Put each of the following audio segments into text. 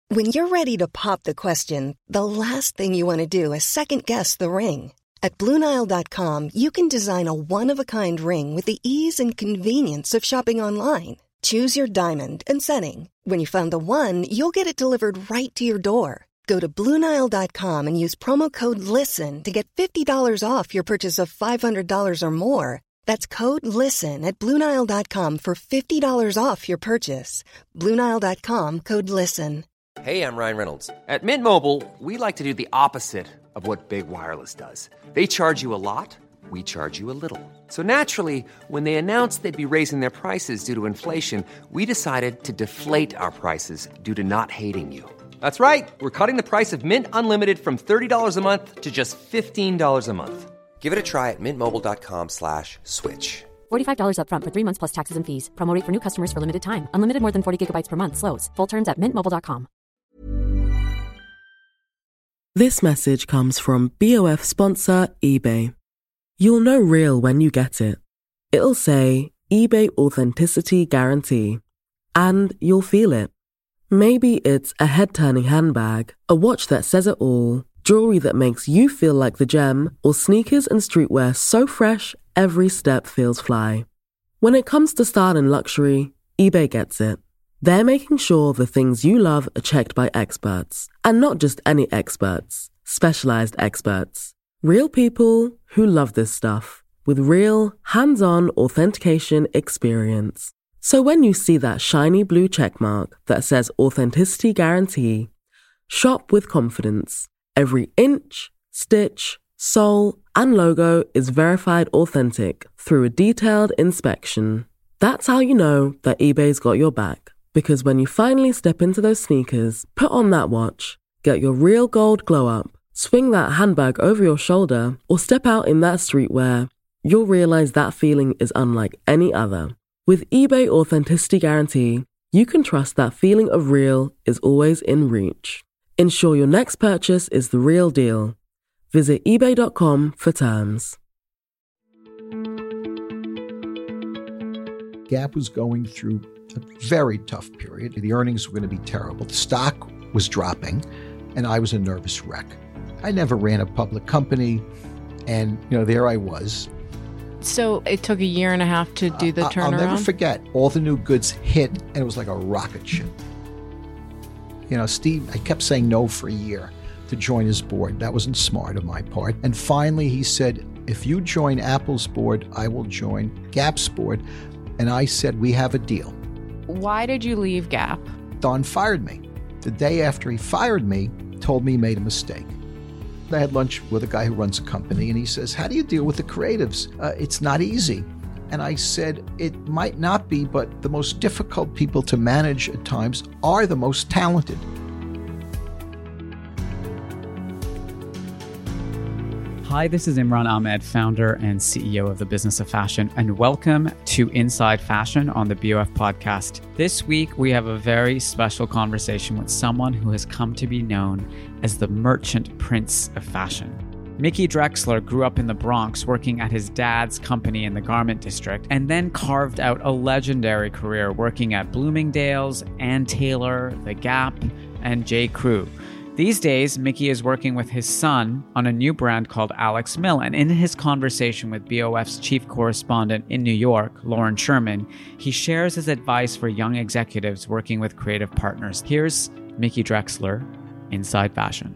When you're ready to pop the question, the last thing you want to do is second-guess the ring. At BlueNile.com, you can design a one-of-a-kind ring with the ease and convenience of shopping online. Choose your diamond and setting. When you find the one, you'll get it delivered right to your door. Go to BlueNile.com and use promo code LISTEN to get $50 off your purchase of $500 or more. That's code LISTEN at BlueNile.com for $50 off your purchase. BlueNile.com, code LISTEN. Hey, I'm Ryan Reynolds. At Mint Mobile, we like to do the opposite of what Big Wireless does. They charge you a lot, we charge you a little. So naturally, when they announced they'd be raising their prices due to inflation, we decided to deflate our prices due to not hating you. That's right. We're cutting the price of Mint Unlimited from $30 a month to just $15 a month. Give it a try at mintmobile.com/switch. $45 up front for 3 months plus taxes and fees. Promo rate for new customers for limited time. Unlimited more than 40 gigabytes per month. Slows full terms at mintmobile.com. This message comes from BOF sponsor eBay. You'll know real when you get it. It'll say eBay Authenticity Guarantee. And you'll feel it. Maybe it's a head-turning handbag, a watch that says it all, jewelry that makes you feel like the gem, or sneakers and streetwear so fresh, every step feels fly. When it comes to style and luxury, eBay gets it. They're making sure the things you love are checked by experts. And not just any experts, specialized experts. Real people who love this stuff, with real, hands-on authentication experience. So when you see that shiny blue checkmark that says Authenticity Guarantee, shop with confidence. Every inch, stitch, sole, and logo is verified authentic through a detailed inspection. That's how you know that eBay's got your back. Because when you finally step into those sneakers, put on that watch, get your real gold glow up, swing that handbag over your shoulder, or step out in that streetwear, you'll realize that feeling is unlike any other. With eBay Authenticity Guarantee, you can trust that feeling of real is always in reach. Ensure your next purchase is the real deal. Visit ebay.com for terms. Gap was going through a very tough period. The earnings were going to be terrible. The stock was dropping, and I was a nervous wreck. I never ran a public company, and there I was. So it took a year and a half to do the turnaround? I'll never forget. All the new goods hit, and it was like a rocket ship. Steve, I kept saying no for a year to join his board. That wasn't smart on my part. And finally he said, if you join Apple's board, I will join Gap's board. And I said, we have a deal. Why did you leave Gap? Don fired me. The day after he fired me, told me he made a mistake. I had lunch with a guy who runs a company, and he says, how do you deal with the creatives? It's not easy. And I said, it might not be, but the most difficult people to manage at times are the most talented. Hi, this is Imran Ahmed, founder and CEO of the Business of Fashion, and welcome to Inside Fashion on the BOF podcast. This week, we have a very special conversation with someone who has come to be known as the merchant prince of fashion. Mickey Drexler grew up in the Bronx working at his dad's company in the garment district, and then carved out a legendary career working at Bloomingdale's, Ann Taylor, The Gap, and J. Crew. These days, Mickey is working with his son on a new brand called Alex Mill, and in his conversation with BOF's chief correspondent in New York, Lauren Sherman, he shares his advice for young executives working with creative partners. Here's Mickey Drexler, Inside Fashion.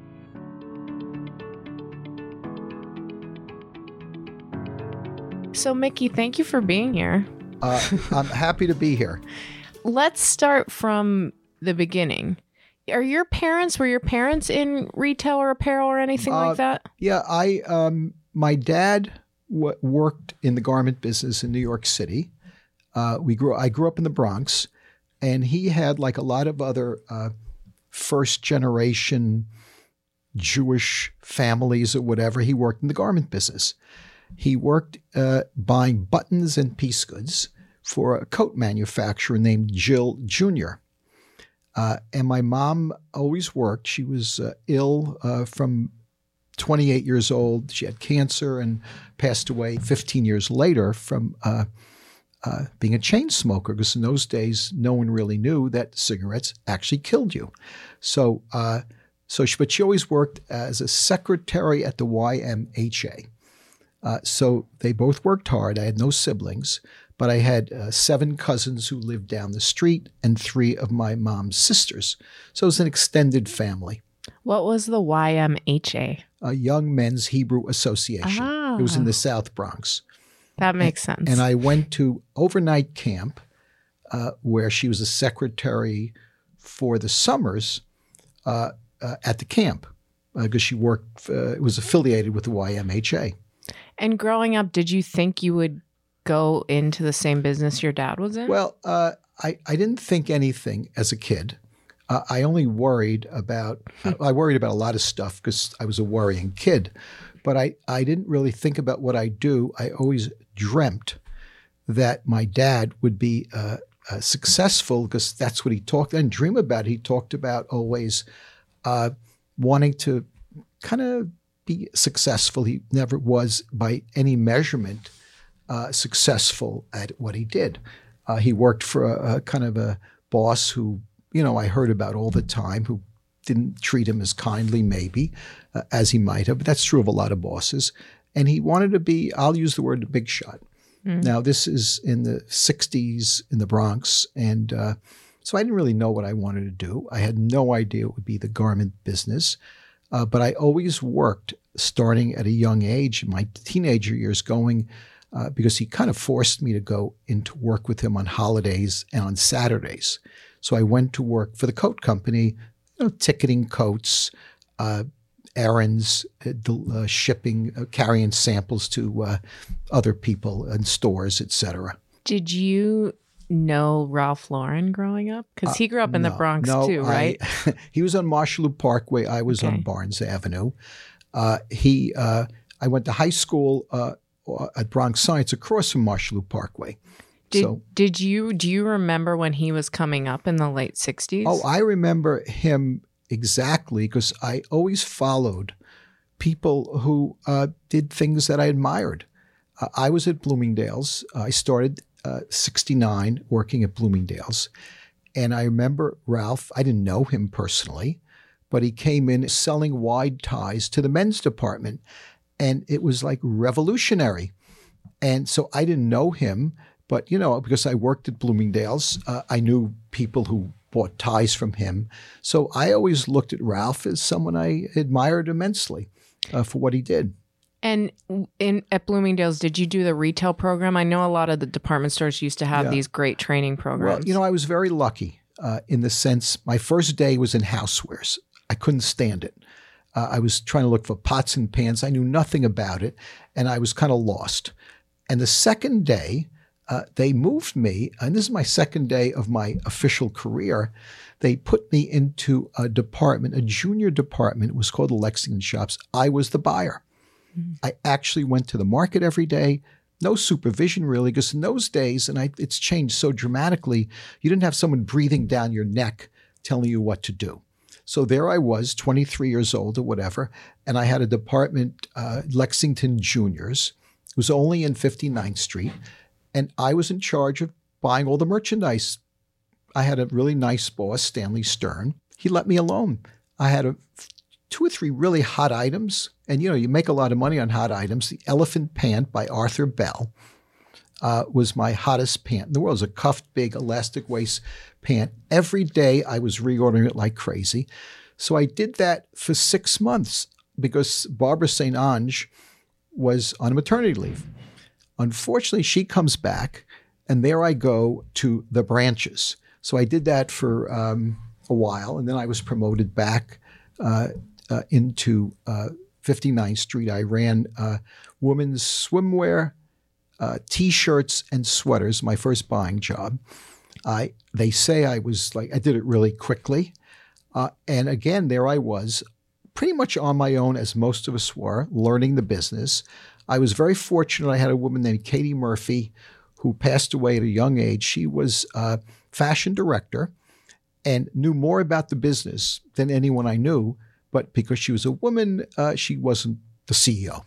So, Mickey, thank you for being here. I'm happy to be here. Let's start from the beginning. Were your parents in retail or apparel or anything like that? Yeah, my dad worked in the garment business in New York City. I grew up in the Bronx, and he had, like a lot of other first generation Jewish families or whatever, he worked in the garment business. He worked buying buttons and piece goods for a coat manufacturer named Jill Jr. And my mom always worked. She was ill from 28 years old. She had cancer and passed away 15 years later from being a chain smoker, because in those days, no one really knew that cigarettes actually killed you. But she always worked as a secretary at the YMHA. So they both worked hard. I had no siblings, but I had 7 cousins who lived down the street and 3 of my mom's sisters. So it was an extended family. What was the YMHA? Young Men's Hebrew Association. It was in the South Bronx. That makes sense. And I went to overnight camp where she was a secretary for the summers at the camp because she worked, was affiliated with the YMHA. And growing up, did you think you would go into the same business your dad was in? Well, I didn't think anything as a kid. I only worried about I worried about a lot of stuff because I was a worrying kid. But I didn't really think about what I do. I always dreamt that my dad would be successful because that's what he talked. I didn't dream about. He talked about always wanting to kind of be successful. He never was by any measurement successful at what he did. He worked for a kind of a boss who, I heard about all the time, who didn't treat him as kindly maybe as he might have. But that's true of a lot of bosses. And he wanted to be, I'll use the word a big shot. Now, this is in the 60s in the Bronx. And so I didn't really know what I wanted to do. I had no idea it would be the garment business. But I always worked starting at a young age, in my teenager years, going because he kind of forced me to go into work with him on holidays and on Saturdays. So I went to work for the coat company, ticketing coats, errands, shipping, carrying samples to other people and stores, etc. Did you know Ralph Lauren growing up? Because he grew up in the Bronx too, right? He was on Marshallloop Parkway. I was on Barnes Avenue. I went to high school at Bronx Science across from Marshallloop Parkway. Do you remember when he was coming up in the late 60s? Oh, I remember him exactly because I always followed people who did things that I admired. I was at Bloomingdale's. I started 69 working at Bloomingdale's. And I remember Ralph, I didn't know him personally, but he came in selling wide ties to the men's department. And it was like revolutionary. And so I didn't know him, but, because I worked at Bloomingdale's, I knew people who bought ties from him. So I always looked at Ralph as someone I admired immensely for what he did. And at Bloomingdale's, did you do the retail program? I know a lot of the department stores used to have these great training programs. Well, I was very lucky in the sense my first day was in housewares. I couldn't stand it. I was trying to look for pots and pans. I knew nothing about it, and I was kind of lost. And the second day, they moved me, and this is my second day of my official career. They put me into a department, a junior department. It was called the Lexington Shops. I was the buyer. I actually went to the market every day. No supervision really, because in those days, and it's changed so dramatically, you didn't have someone breathing down your neck telling you what to do. So there I was, 23 years old or whatever, and I had a department, Lexington Juniors. It was only in 59th Street, and I was in charge of buying all the merchandise. I had a really nice boss, Stanley Stern. He let me alone. I had 2 or 3 really hot items, and you make a lot of money on hot items. The Elephant Pant by Arthur Bell was my hottest pant in the world. It was a cuffed, big, elastic waist pant. Every day I was reordering it like crazy. So I did that for 6 months because Barbara St. Ange was on maternity leave. Unfortunately, she comes back, and there I go to the branches. So I did that for a while, and then I was promoted back into 59th Street. I ran women's swimwear, T-shirts, and sweaters, my first buying job. They say I did it really quickly. And again, there I was, pretty much on my own, as most of us were, learning the business. I was very fortunate. I had a woman named Katie Murphy who passed away at a young age. She was a fashion director and knew more about the business than anyone I knew. But because she was a woman, she wasn't the CEO.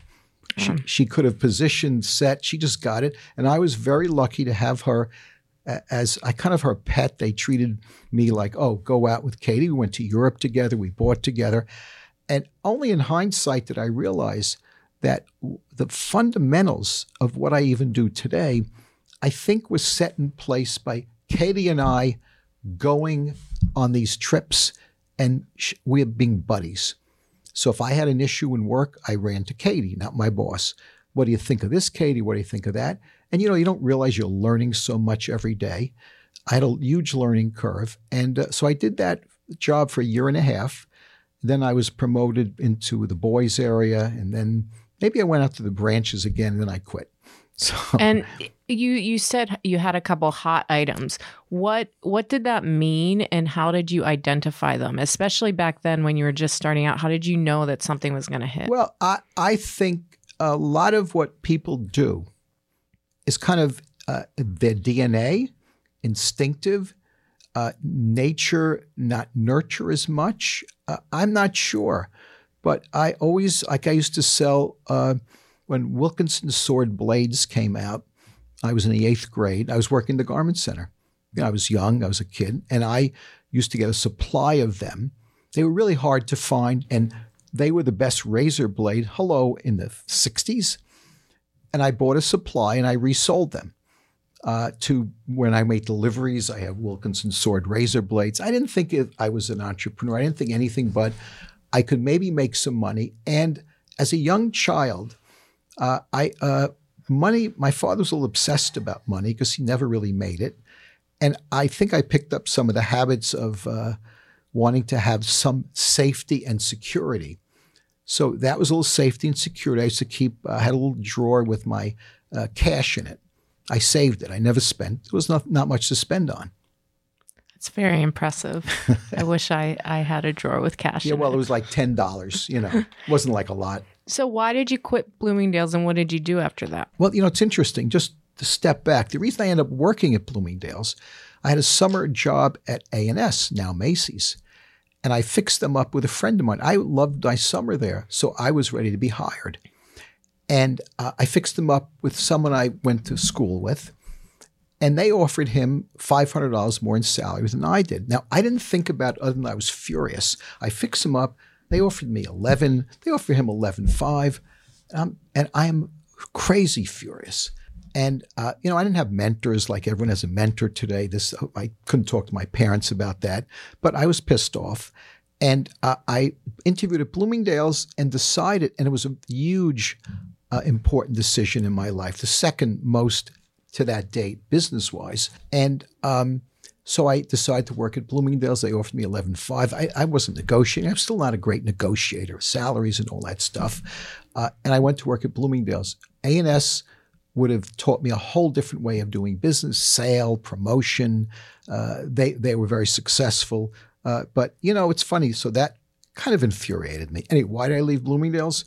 She could have positioned, set. She just got it. And I was very lucky to have her as her pet. They treated me like, oh, go out with Katie. We went to Europe together. We bought together. And only in hindsight did I realize that the fundamentals of what I even do today, I think was set in place by Katie and I going on these trips, and we have being buddies. So if I had an issue in work, I ran to Katie, not my boss. What do you think of this, Katie? What do you think of that? And, you don't realize you're learning so much every day. I had a huge learning curve. And so I did that job for a year and a half. Then I was promoted into the boys area. And then maybe I went out to the branches again, and then I quit. So. And you said you had a couple hot items. What did that mean, and how did you identify them? Especially back then when you were just starting out, how did you know that something was going to hit? Well, I think a lot of what people do is kind of their DNA, instinctive, nature, not nurture as much. I'm not sure, but I always, I used to sell, when Wilkinson sword blades came out, I was in the 8th grade. I was working the garment center. I was young. I was a kid. And I used to get a supply of them. They were really hard to find. And they were the best razor blade, in the 60s. And I bought a supply and I resold them. To when I make deliveries, I have Wilkinson sword razor blades. I didn't think I was an entrepreneur. I didn't think anything but I could maybe make some money. And as a young child, money, my father was a little obsessed about money because he never really made it. And I think I picked up some of the habits of wanting to have some safety and security. So that was a little safety and security. I used to keep, I had a little drawer with my cash in it. I saved it. I never spent. There was not much to spend on. It's very impressive. I wish I had a drawer with cash in it was like $10, It wasn't like a lot. So why did you quit Bloomingdale's, and what did you do after that? Well, it's interesting. Just to step back, the reason I ended up working at Bloomingdale's, I had a summer job at A&S, now Macy's, and I fixed them up with a friend of mine. I loved my summer there, so I was ready to be hired. And I fixed them up with someone I went to school with, and they offered him $500 more in salary than I did. Now, I didn't think about it other than I was furious. I fixed him up. They offered me 11. They offered him 11.5, and I am crazy furious. And I didn't have mentors like everyone has a mentor today. I couldn't talk to my parents about that, but I was pissed off. And I interviewed at Bloomingdale's and decided, and it was a huge, important decision in my life, the second most to that date, business-wise. And so I decided to work at Bloomingdale's. They offered me 11.5. I wasn't negotiating. I'm still not a great negotiator, salaries and all that stuff. And I went to work at Bloomingdale's. A&S would have taught me a whole different way of doing business, sale, promotion. They were very successful. But, it's funny. So that kind of infuriated me. Anyway, why did I leave Bloomingdale's?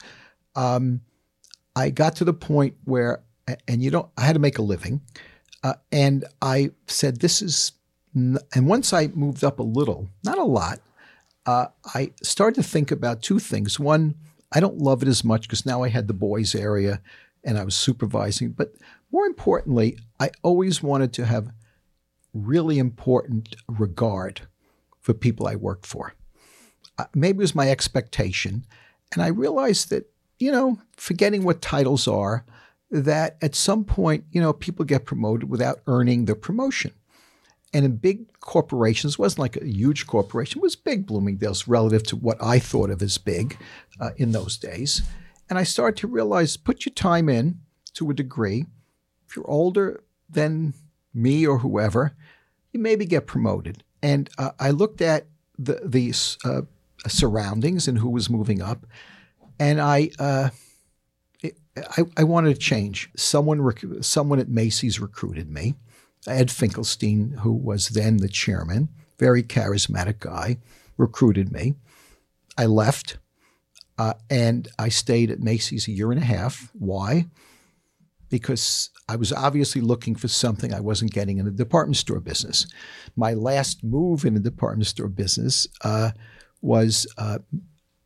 I got to the point where, I had to make a living. And I said, and once I moved up a little, not a lot, I started to think about two things. One, I don't love it as much because now I had the boys area and I was supervising. But more importantly, I always wanted to have really important regard for people I worked for. Maybe it was my expectation. And I realized that, forgetting what titles are, that at some point, people get promoted without earning the promotion. And in big corporations, it wasn't like a huge corporation, it was big, Bloomingdale's, relative to what I thought of as big in those days. And I started to realize, put your time in to a degree. If you're older than me or whoever, you maybe get promoted. And I looked at the surroundings and who was moving up, and I wanted to change. Someone at Macy's recruited me. Ed Finkelstein, who was then the chairman, very charismatic guy, recruited me. I left, and I stayed at Macy's a year and a half. Why? Because I was obviously looking for something I wasn't getting in the department store business. My last move in the department store business was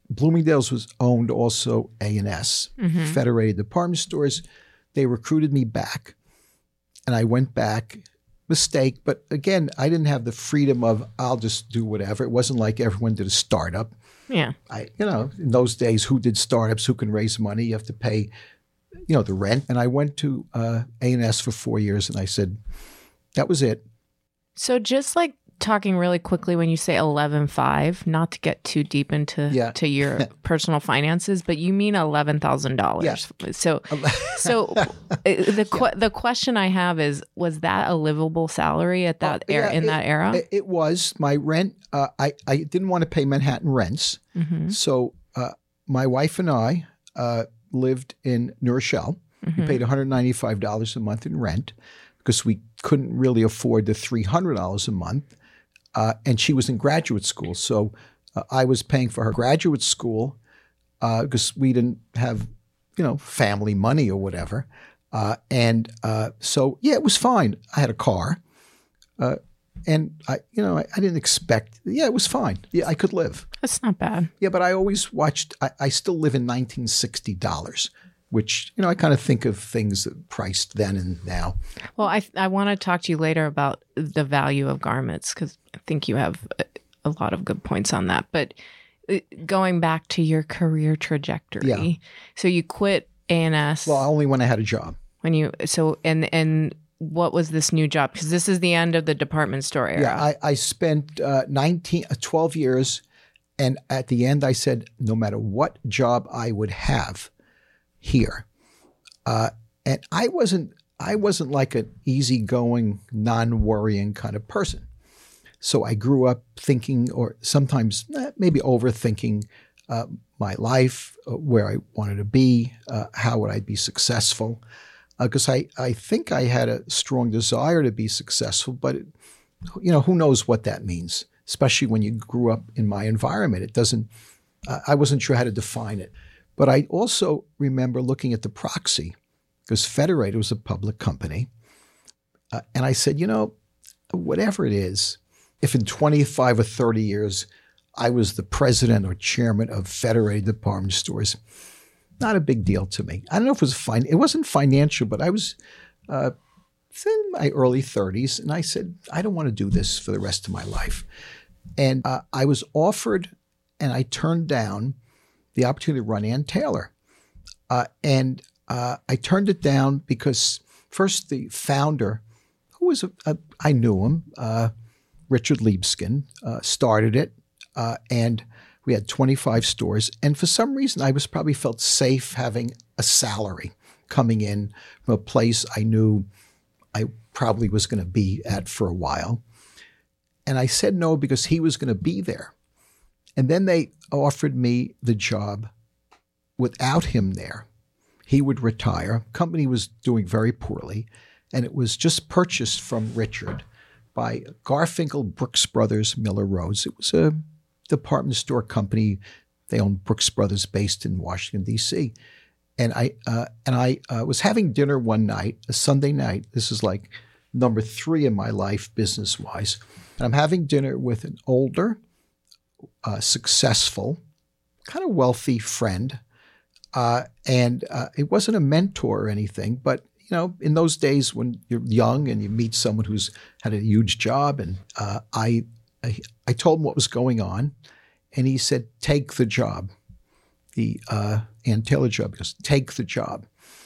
Bloomingdale's was owned also A&S, Federated Department Stores. They recruited me back, and I went back. Mistake, but again, I didn't have the freedom of I'll just do whatever. It wasn't like everyone did a startup. Yeah. In those days, who did startups? Who can raise money? You have to pay, the rent. And I went to A&S for 4 years, and I said, that was it. So just like talking really quickly when you say 11.5, not to get too deep into to your personal finances, but you mean $11,000. Yeah. So the question I have is, was that a livable salary at that that era? It was. My rent, I didn't want to pay Manhattan rents. So my wife and I lived in New Rochelle. We paid $195 a month in rent because we couldn't really afford the $300 a month. And she was in graduate school. So I was paying for her graduate school because we didn't have, family money or whatever. So it was fine. I had a car. And I didn't expect, it was fine. Yeah, I could live. That's not bad. Yeah, but I always watched, I still live in $1960, which, I kind of think of things that priced then and now. Well, I want to talk to you later about the value of garments because I think you have a lot of good points on that. But going back to your career trajectory, so you quit A&S. Well, only when I had a job. And what was this new job? Because this is the end of the department store era. Yeah, I spent 12 years, and at the end I said, no matter what job I would have here, and I wasn't like an easygoing, non-worrying kind of person. So I grew up thinking, or sometimes maybe overthinking my life, where I wanted to be, how would I be successful. Because I think I had a strong desire to be successful, but who knows what that means, especially when you grew up in my environment. It doesn't, I wasn't sure how to define it. But I also remember looking at the proxy, because Federated was a public company. And I said, whatever it is, if in 25 or 30 years I was the president or chairman of Federated Department Stores, not a big deal to me. I don't know if it was it wasn't financial, but I was in my early 30s, and I said, I don't want to do this for the rest of my life. And I was offered, and I turned down the opportunity to run Ann Taylor. And I turned it down because first the founder, who was I knew him, Richard Liebskin, started it, and we had 25 stores. And for some reason, I probably felt safe having a salary coming in from a place I knew I probably was going to be at for a while. And I said no because he was going to be there. And then they offered me the job without him there. He would retire. Company was doing very poorly, and it was just purchased from Richard by Garfinkel Brooks Brothers Miller Rhodes. It was a department store company. They owned Brooks Brothers based in Washington, D.C. And I was having dinner one night, a Sunday night. This is like number 3 in my life business-wise. And I'm having dinner with an older, successful, kind of wealthy friend. And it wasn't a mentor or anything, but in those days when you're young and you meet someone who's had a huge job, and I told him what was going on, and he said, take the job, the Ann Taylor job. He goes, take the job.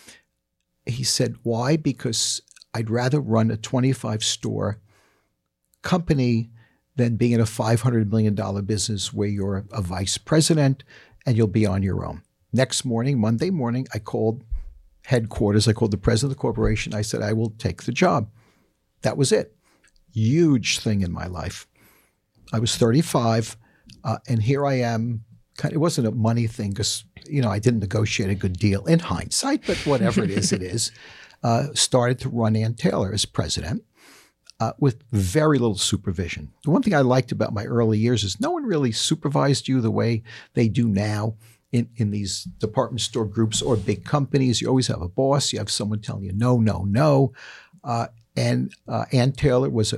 He said, why? Because I'd rather run a 25-store company than being in a $500 million business where you're a vice president and you'll be on your own. Next morning, Monday morning, I called headquarters. I called the president of the corporation. I said, I will take the job. That was it. Huge thing in my life. I was 35, and here I am. It wasn't a money thing because, I didn't negotiate a good deal in hindsight, but whatever it is, started to run Ann Taylor as president with very little supervision. The one thing I liked about my early years is no one really supervised you the way they do now in these department store groups or big companies. You always have a boss. You have someone telling you no, no, no. And Ann Taylor was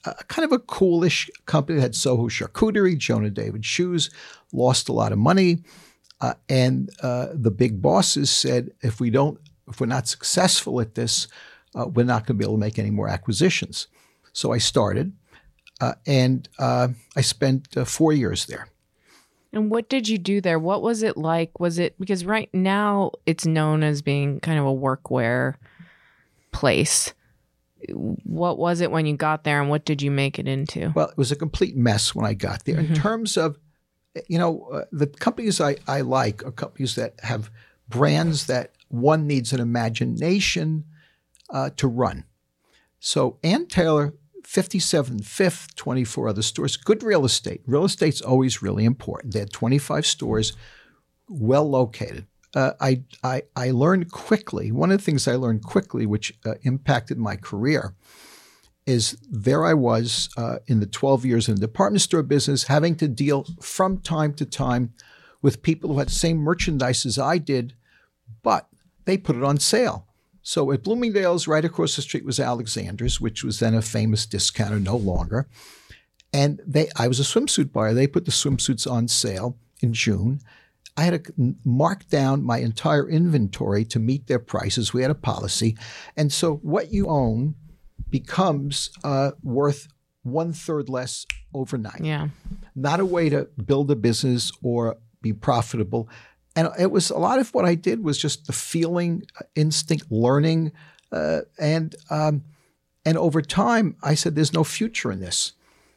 kind of a coolish company that had Soho Charcuterie, Jonah David Shoes, lost a lot of money. And the big bosses said, if we're not successful at this, we're not going to be able to make any more acquisitions. So I started, and I spent 4 years there. And what did you do there? What was it like? Was it, because right now it's known as being kind of a workwear place. What was it when you got there, and what did you make it into? Well, it was a complete mess when I got there. In terms of, the companies I like are companies that have brands that one needs an imagination to run. So Ann Taylor, 57 Fifth, 24 other stores, good real estate. Real estate's always really important. They had 25 stores, well located. I learned quickly, one of the things I learned quickly, which impacted my career, is there I was in the 12 years in the department store business, having to deal from time to time with people who had the same merchandise as I did, but they put it on sale. So at Bloomingdale's, right across the street was Alexander's, which was then a famous discounter, no longer. And I was a swimsuit buyer. They put the swimsuits on sale in June. I had to mark down my entire inventory to meet their prices. We had a policy. And so what you own becomes worth 1/3 less overnight. Yeah. Not a way to build a business or be profitable. And it was a lot of what I did was just the feeling, instinct, learning. And over time, I said, there's no future in this.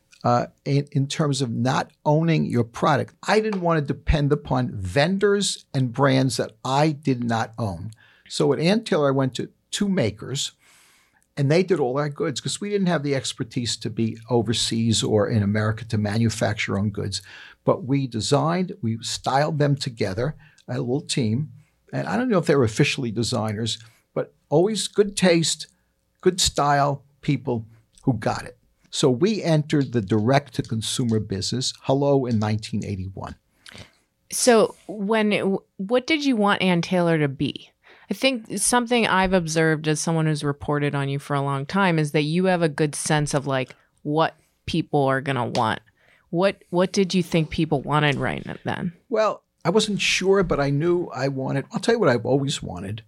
In terms of not owning your product. I didn't want to depend upon vendors and brands that I did not own. So at Ann Taylor, I went to 2 makers, and they did all our goods because we didn't have the expertise to be overseas or in America to manufacture our own goods. But we designed, we styled them together, a little team. And I don't know if they were officially designers, but always good taste, good style people who got it. So we entered the direct-to-consumer business, hello, in 1981. So what did you want Ann Taylor to be? I think something I've observed as someone who's reported on you for a long time is that you have a good sense of like what people are going to want. What did you think people wanted right then? Well, I wasn't sure, but I knew I wanted, I'll tell you what I've always wanted.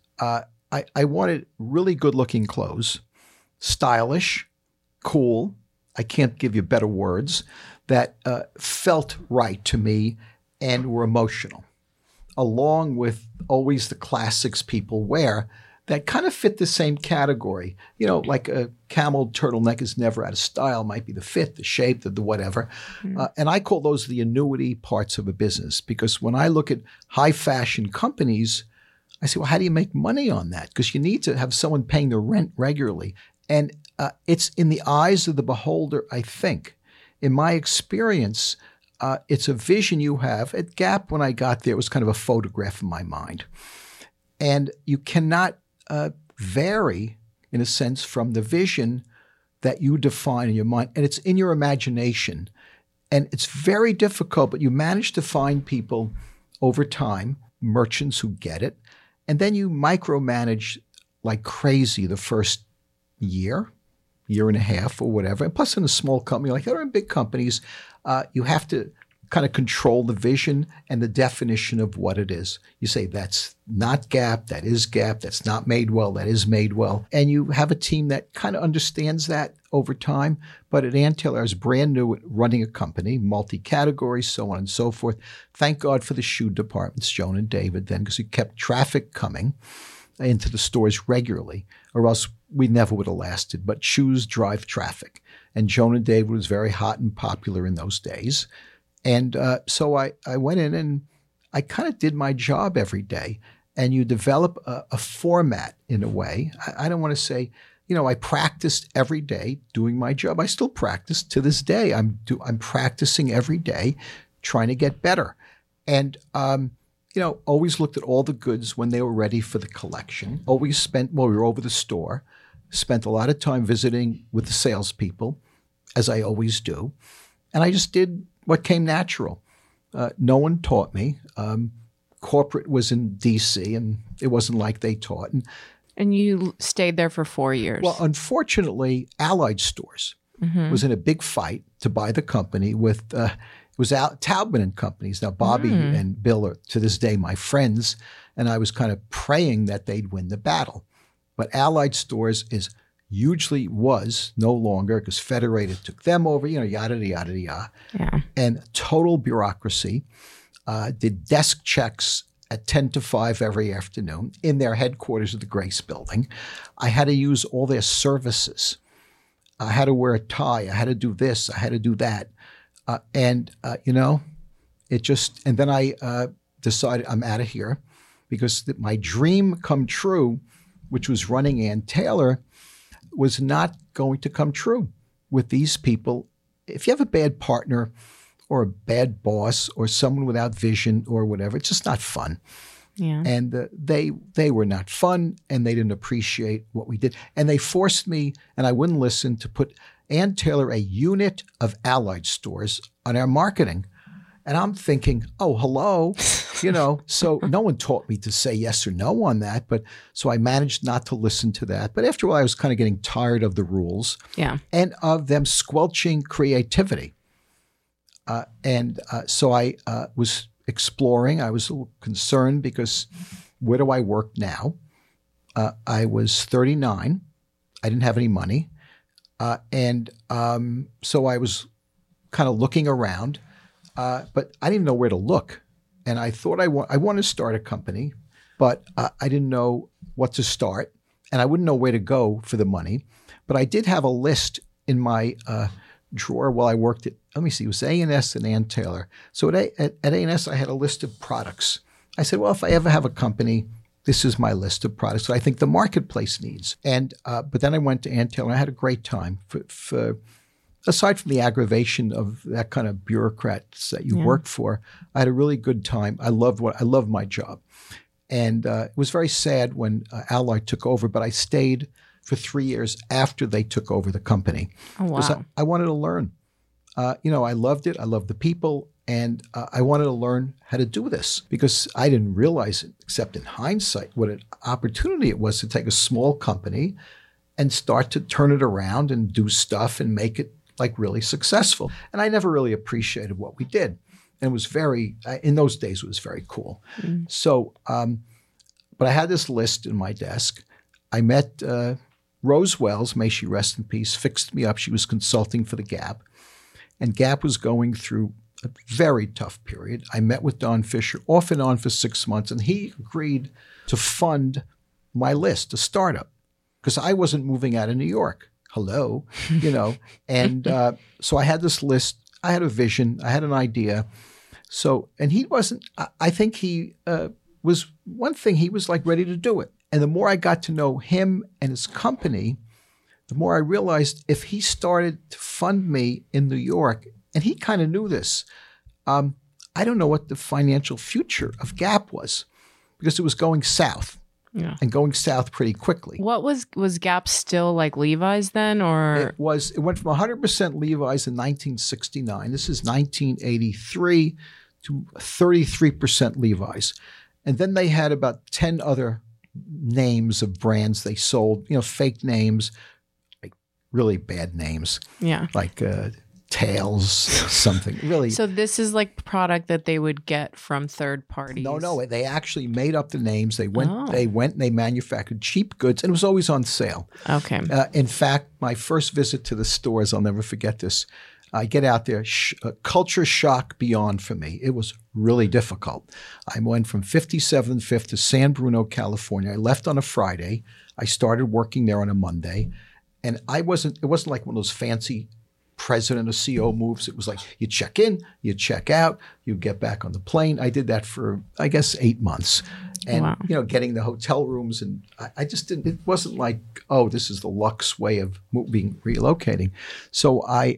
I wanted really good-looking clothes, stylish, cool, I can't give you better words, that felt right to me and were emotional, along with always the classics people wear that kind of fit the same category. You know, like a camel turtleneck is never out of style, might be the fit, the shape, the whatever. And I call those the annuity parts of a business, because when I look at high fashion companies, I say, well, how do you make money on that? Because you need to have someone paying the rent regularly. And it's in the eyes of the beholder, I think. In my experience, it's a vision you have. At Gap, when I got there, it was kind of a photograph in my mind. And you cannot vary, in a sense, from the vision that you define in your mind. And it's in your imagination. And it's very difficult, but you manage to find people over time, merchants who get it. And then you micromanage like crazy the first year and a half or whatever. And plus in a small company, like they're in big companies, you have to kind of control the vision and the definition of what it is. You say, that's not Gap, that is Gap, that's not Madewell, that is Madewell. And you have a team that kind of understands that over time. But at Ann Taylor, I was brand new at running a company, multi-category, so on and so forth. Thank God for the shoe departments, Joan and David then, because we kept traffic coming into the stores regularly, or else we never would have lasted. But shoes drive traffic. And Joan and David was very hot and popular in those days. And so I went in and I kind of did my job every day. And you develop a format in a way. I don't want to say, you know, I practiced every day doing my job. I still practice to this day. I'm practicing every day, trying to get better. And you know, always looked at all the goods when they were ready for the collection. Always spent, while we were over the store, spent a lot of time visiting with the salespeople, as I always do. And I just did what came natural. No one taught me. Corporate was in D.C., and it wasn't like they taught. And you stayed there for 4 years. Well, unfortunately, Allied stores, was in a big fight to buy the company with, it was Taubman and Companies. Now, Bobby and Bill are to this day my friends, and I was kind of praying that they'd win the battle. But Allied Stores was no longer, because Federated took them over, yada, yada, yada. Yeah. And total bureaucracy, did desk checks at 10 to 5 every afternoon in their headquarters of the Grace Building. I had to use all their services. I had to wear a tie. I had to do this. I had to do that. And then I decided I'm out of here, because my dream come true, which was running Ann Taylor, was not going to come true with these people. If you have a bad partner or a bad boss or someone without vision or whatever, it's just not fun. Yeah. And they were not fun, and they didn't appreciate what we did. And they forced me, and I wouldn't listen, to put Ann Taylor, a unit of Allied Stores, on our marketing. And I'm thinking, oh, hello, so no one taught me to say yes or no on that. But so I managed not to listen to that. But after a while, I was kind of getting tired of the rules and of them squelching creativity. So I was exploring. I was a little concerned, because where do I work now? I was 39. I didn't have any money. So I was kind of looking around. But I didn't know where to look. And I thought I want to start a company, but I didn't know what to start. And I wouldn't know where to go for the money. But I did have a list in my drawer while I worked at, let me see, it was A&S and Ann Taylor. So at A&S, I had a list of products. I said, well, if I ever have a company, this is my list of products that I think the marketplace needs. And but then I went to Ann Taylor, and I had a great time. Aside from the aggravation of that kind of bureaucrats that you work for, I had a really good time. I loved my job. And it was very sad when Allied took over, but I stayed for 3 years after they took over the company. Oh, wow. Because I wanted to learn. I loved it. I loved the people. And I wanted to learn how to do this, because I didn't realize it, except in hindsight, what an opportunity it was to take a small company and start to turn it around and do stuff and make it like really successful. And I never really appreciated what we did. And it was in those days, it was very cool. Mm. So, but I had this list in my desk. I met Rose Wells, may she rest in peace, fixed me up. She was consulting for the Gap. And Gap was going through a very tough period. I met with Don Fisher off and on for 6 months, and he agreed to fund my list, a startup, because I wasn't moving out of New York. Hello, and so I had this list. I had a vision. I had an idea. So, and he wasn't, I think he was, one thing, he was like ready to do it. And the more I got to know him and his company, the more I realized if he started to fund me in New York, and he kind of knew this, I don't know what the financial future of Gap was, because it was going south. Yeah. And going south pretty quickly. What was Gap still like Levi's then, or? It went from 100% Levi's in 1969. This is 1983 to 33% Levi's. And then they had about 10 other names of brands they sold, fake names, like really bad names. Yeah. Like Tails, something really. So this is like product that they would get from third parties. No, they actually made up the names. They went and they manufactured cheap goods, and it was always on sale. Okay. In fact, my first visit to the stores, I'll never forget this. I get out there, culture shock beyond for me. It was really difficult. I went from 57th and 5th to San Bruno, California. I left on a Friday. I started working there on a Monday, and it wasn't like one of those fancy president or CEO moves. It was like you check in, you check out, you get back on the plane. I did that for, I guess, 8 months. And, wow. Getting the hotel rooms. And I just didn't, it wasn't like, oh, this is the luxe way of relocating. So I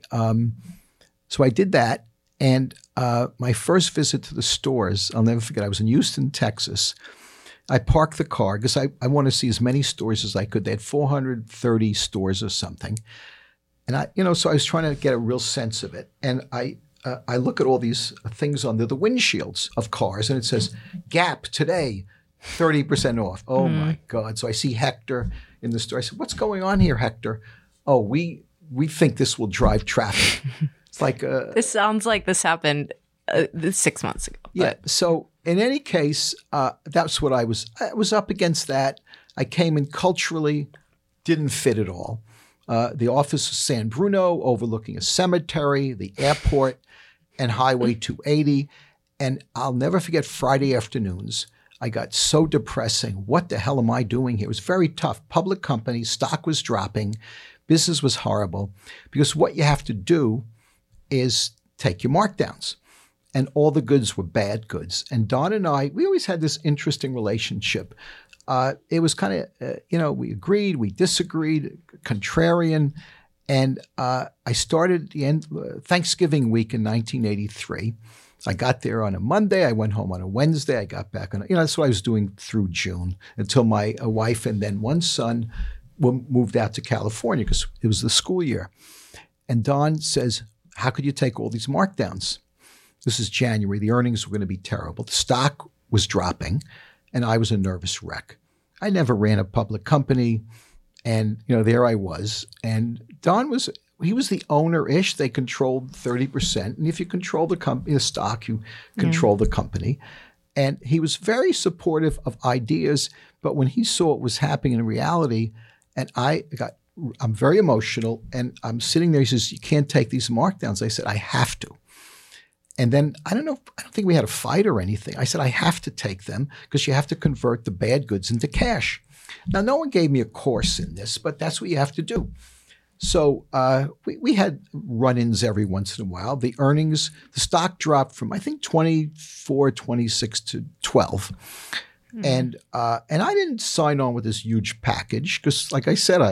did that. And my first visit to the stores, I'll never forget, I was in Houston, Texas. I parked the car because I want to see as many stores as I could. They had 430 stores or something. And so I was trying to get a real sense of it. And I look at all these things under the windshields of cars, and it says, Gap today, 30% off. Oh, my God. So I see Hector in the store. I said, what's going on here, Hector? Oh, we we think this will drive traffic. It's like this sounds like this happened 6 months ago. Yeah. So in any case, that's what I was up against. That I came in culturally, didn't fit at all. The office was San Bruno, overlooking a cemetery, the airport, and Highway 280. And I'll never forget Friday afternoons. I got so depressing. What the hell am I doing here? It was very tough. Public company, stock was dropping, business was horrible, because what you have to do is take your markdowns. And all the goods were bad goods. And Don and I, we always had this interesting relationship. It was kind of, we agreed, we disagreed, contrarian. And I started the end Thanksgiving week in 1983. I got there on a Monday. I went home on a Wednesday. I got back on, that's what I was doing through June until my wife and then one son moved out to California because it was the school year. And Don says, how could you take all these markdowns? This is January. The earnings were going to be terrible. The stock was dropping, and I was a nervous wreck. I never ran a public company, and there I was. And Don he was the owner-ish. They controlled 30%, and if you control the stock, you control the company. And he was very supportive of ideas, but when he saw what was happening in reality, and I'm very emotional, and I'm sitting there. He says, "You can't take these markdowns." I said, "I have to." And then I don't think we had a fight or anything. I said, I have to take them because you have to convert the bad goods into cash. Now, no one gave me a course in this, but that's what you have to do. So we had run-ins every once in a while. The earnings, the stock dropped from, I think, 24, 26 to 12. And I didn't sign on with this huge package because, like I said,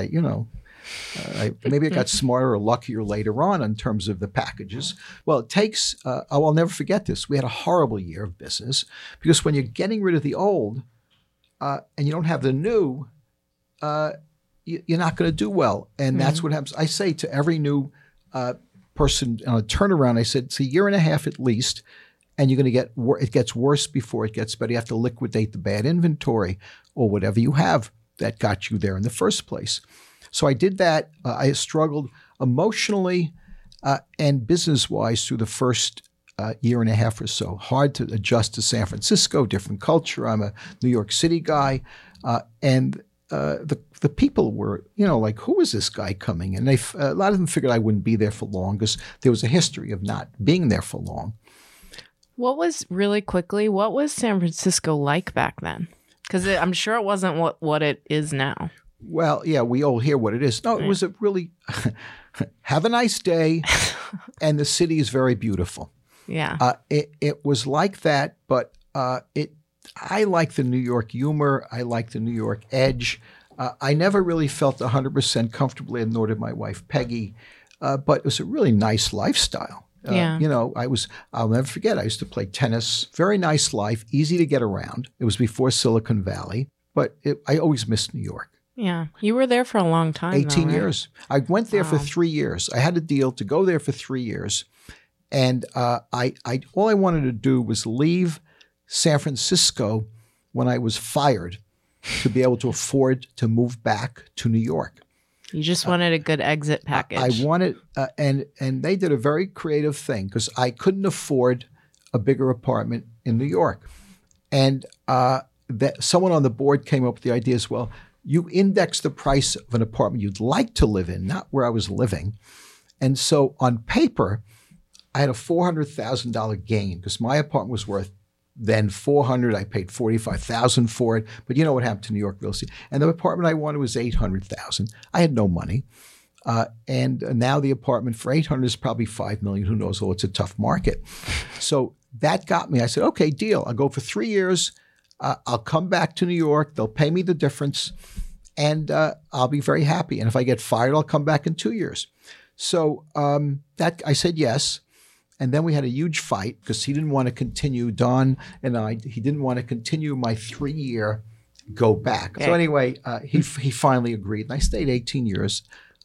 maybe I got smarter or luckier later on in terms of the packages. Well, it takes, I'll never forget this. We had a horrible year of business because when you're getting rid of the old and you don't have the new, you're not going to do well. And that's what happens. I say to every new person on a turnaround, I said, it's a year and a half at least, and you're going to it gets worse before it gets better. You have to liquidate the bad inventory or whatever you have that got you there in the first place. So I did that. I struggled emotionally and business-wise through the first year and a half or so. Hard to adjust to San Francisco, different culture. I'm a New York City guy. And the people were, like, who is this guy coming? And a lot of them figured I wouldn't be there for long because there was a history of not being there for long. What was San Francisco like back then? Because I'm sure it wasn't what it is now. Well, yeah, we all hear what it is. No, it was a really have a nice day, and the city is very beautiful. Yeah, it was like that, but I like the New York humor. I like the New York edge. I never really felt 100% comfortable, nor did my wife Peggy. But it was a really nice lifestyle. I'll never forget. I used to play tennis. Very nice life, easy to get around. It was before Silicon Valley, but I always missed New York. Yeah. You were there for a long time. 18 though, right? years. I went there for 3 years. I had a deal to go there for 3 years. And all I wanted to do was leave San Francisco when I was fired to be able to afford to move back to New York. You just wanted a good exit package. I wanted, and they did a very creative thing because I couldn't afford a bigger apartment in New York. And someone on the board came up with the idea as well. You index the price of an apartment you'd like to live in, not where I was living. And so on paper, I had a $400,000 gain because my apartment was worth then $400,000. I paid $45,000 for it. But you know what happened to New York real estate. And the apartment I wanted was $800,000. I had no money. And now the apartment for $800,000 is probably $5 million. Who knows? Oh, it's a tough market. So that got me. I said, okay, deal. I'll go for 3 years. I'll come back to New York. They'll pay me the difference, and I'll be very happy. And if I get fired, I'll come back in 2 years. So that I said yes. And then we had a huge fight because he didn't want to continue, Don and he didn't want to continue my 3-year go back. Okay. So anyway, he finally agreed, and I stayed 18 years.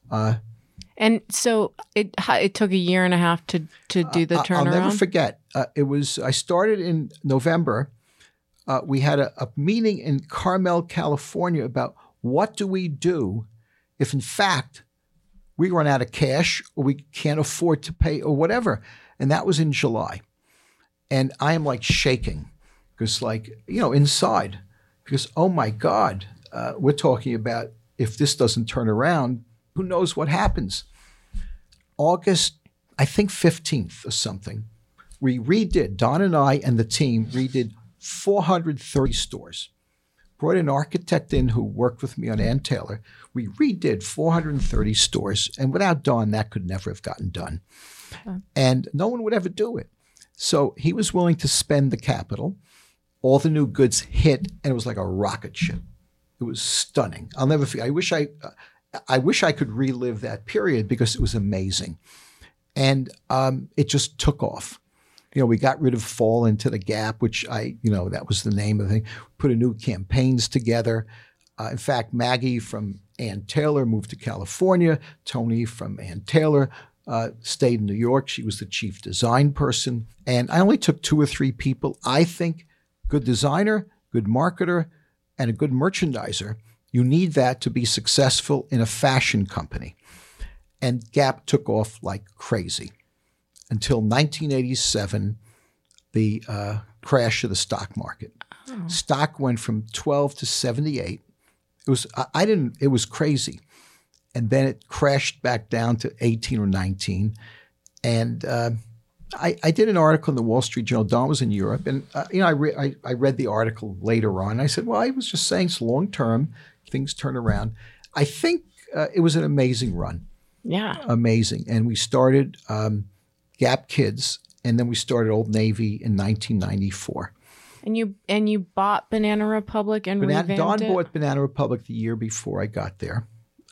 And so it took a year and a half to do the turnaround? I'll never forget. I started in November. We had a meeting in Carmel, California about what do we do if, in fact, we run out of cash or we can't afford to pay or whatever. And that was in July. And I am like shaking because inside, because, oh my God, we're talking about if this doesn't turn around, who knows what happens. August, I think 15th or something, we redid, Don and I and the team redid 430 stores. Brought an architect in who worked with me on Ann Taylor. We redid 430 stores. And without Don, that could never have gotten done. Okay. And no one would ever do it. So he was willing to spend the capital. All the new goods hit, and it was like a rocket ship. It was stunning. I'll never forget. I wish I could relive that period because it was amazing. And it just took off. We got rid of Fall into the Gap, which that was the name of the thing. Put a new campaigns together. In fact, Maggie from Ann Taylor moved to California. Tony from Ann Taylor stayed in New York. She was the chief design person. And I only took 2 or 3 people. I think good designer, good marketer, and a good merchandiser. You need that to be successful in a fashion company. And Gap took off like crazy. Until 1987, the crash of the stock market. Oh. Stock went from 12 to 78. It was crazy. And then it crashed back down to 18 or 19. And I did an article in the Wall Street Journal. Don was in Europe. And, I read the article later on. I said, well, I was just saying it's long term. Things turn around. I think it was an amazing run. Yeah. Amazing. And we started Gap Kids, and then we started Old Navy in 1994. And you bought Banana Republic and revamped it? Don bought Banana Republic the year before I got there.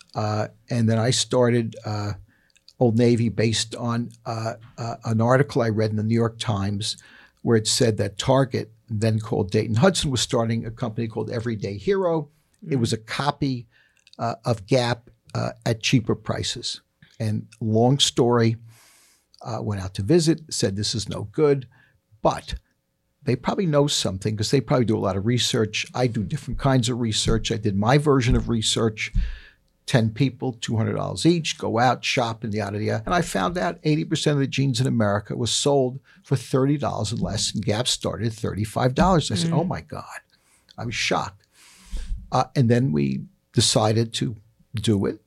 And then I started Old Navy based on an article I read in the New York Times where it said that Target, then called Dayton Hudson, was starting a company called Everyday Hero. It was a copy of Gap at cheaper prices. And long story, went out to visit, said this is no good, but they probably know something because they probably do a lot of research. I do different kinds of research. I did my version of research. 10 people, $200 each, go out, shop, and yada, yada. And I found out 80% of the jeans in America was sold for $30 and less, and Gap started at $35. I said, oh my God. I was shocked. And then we decided to do it.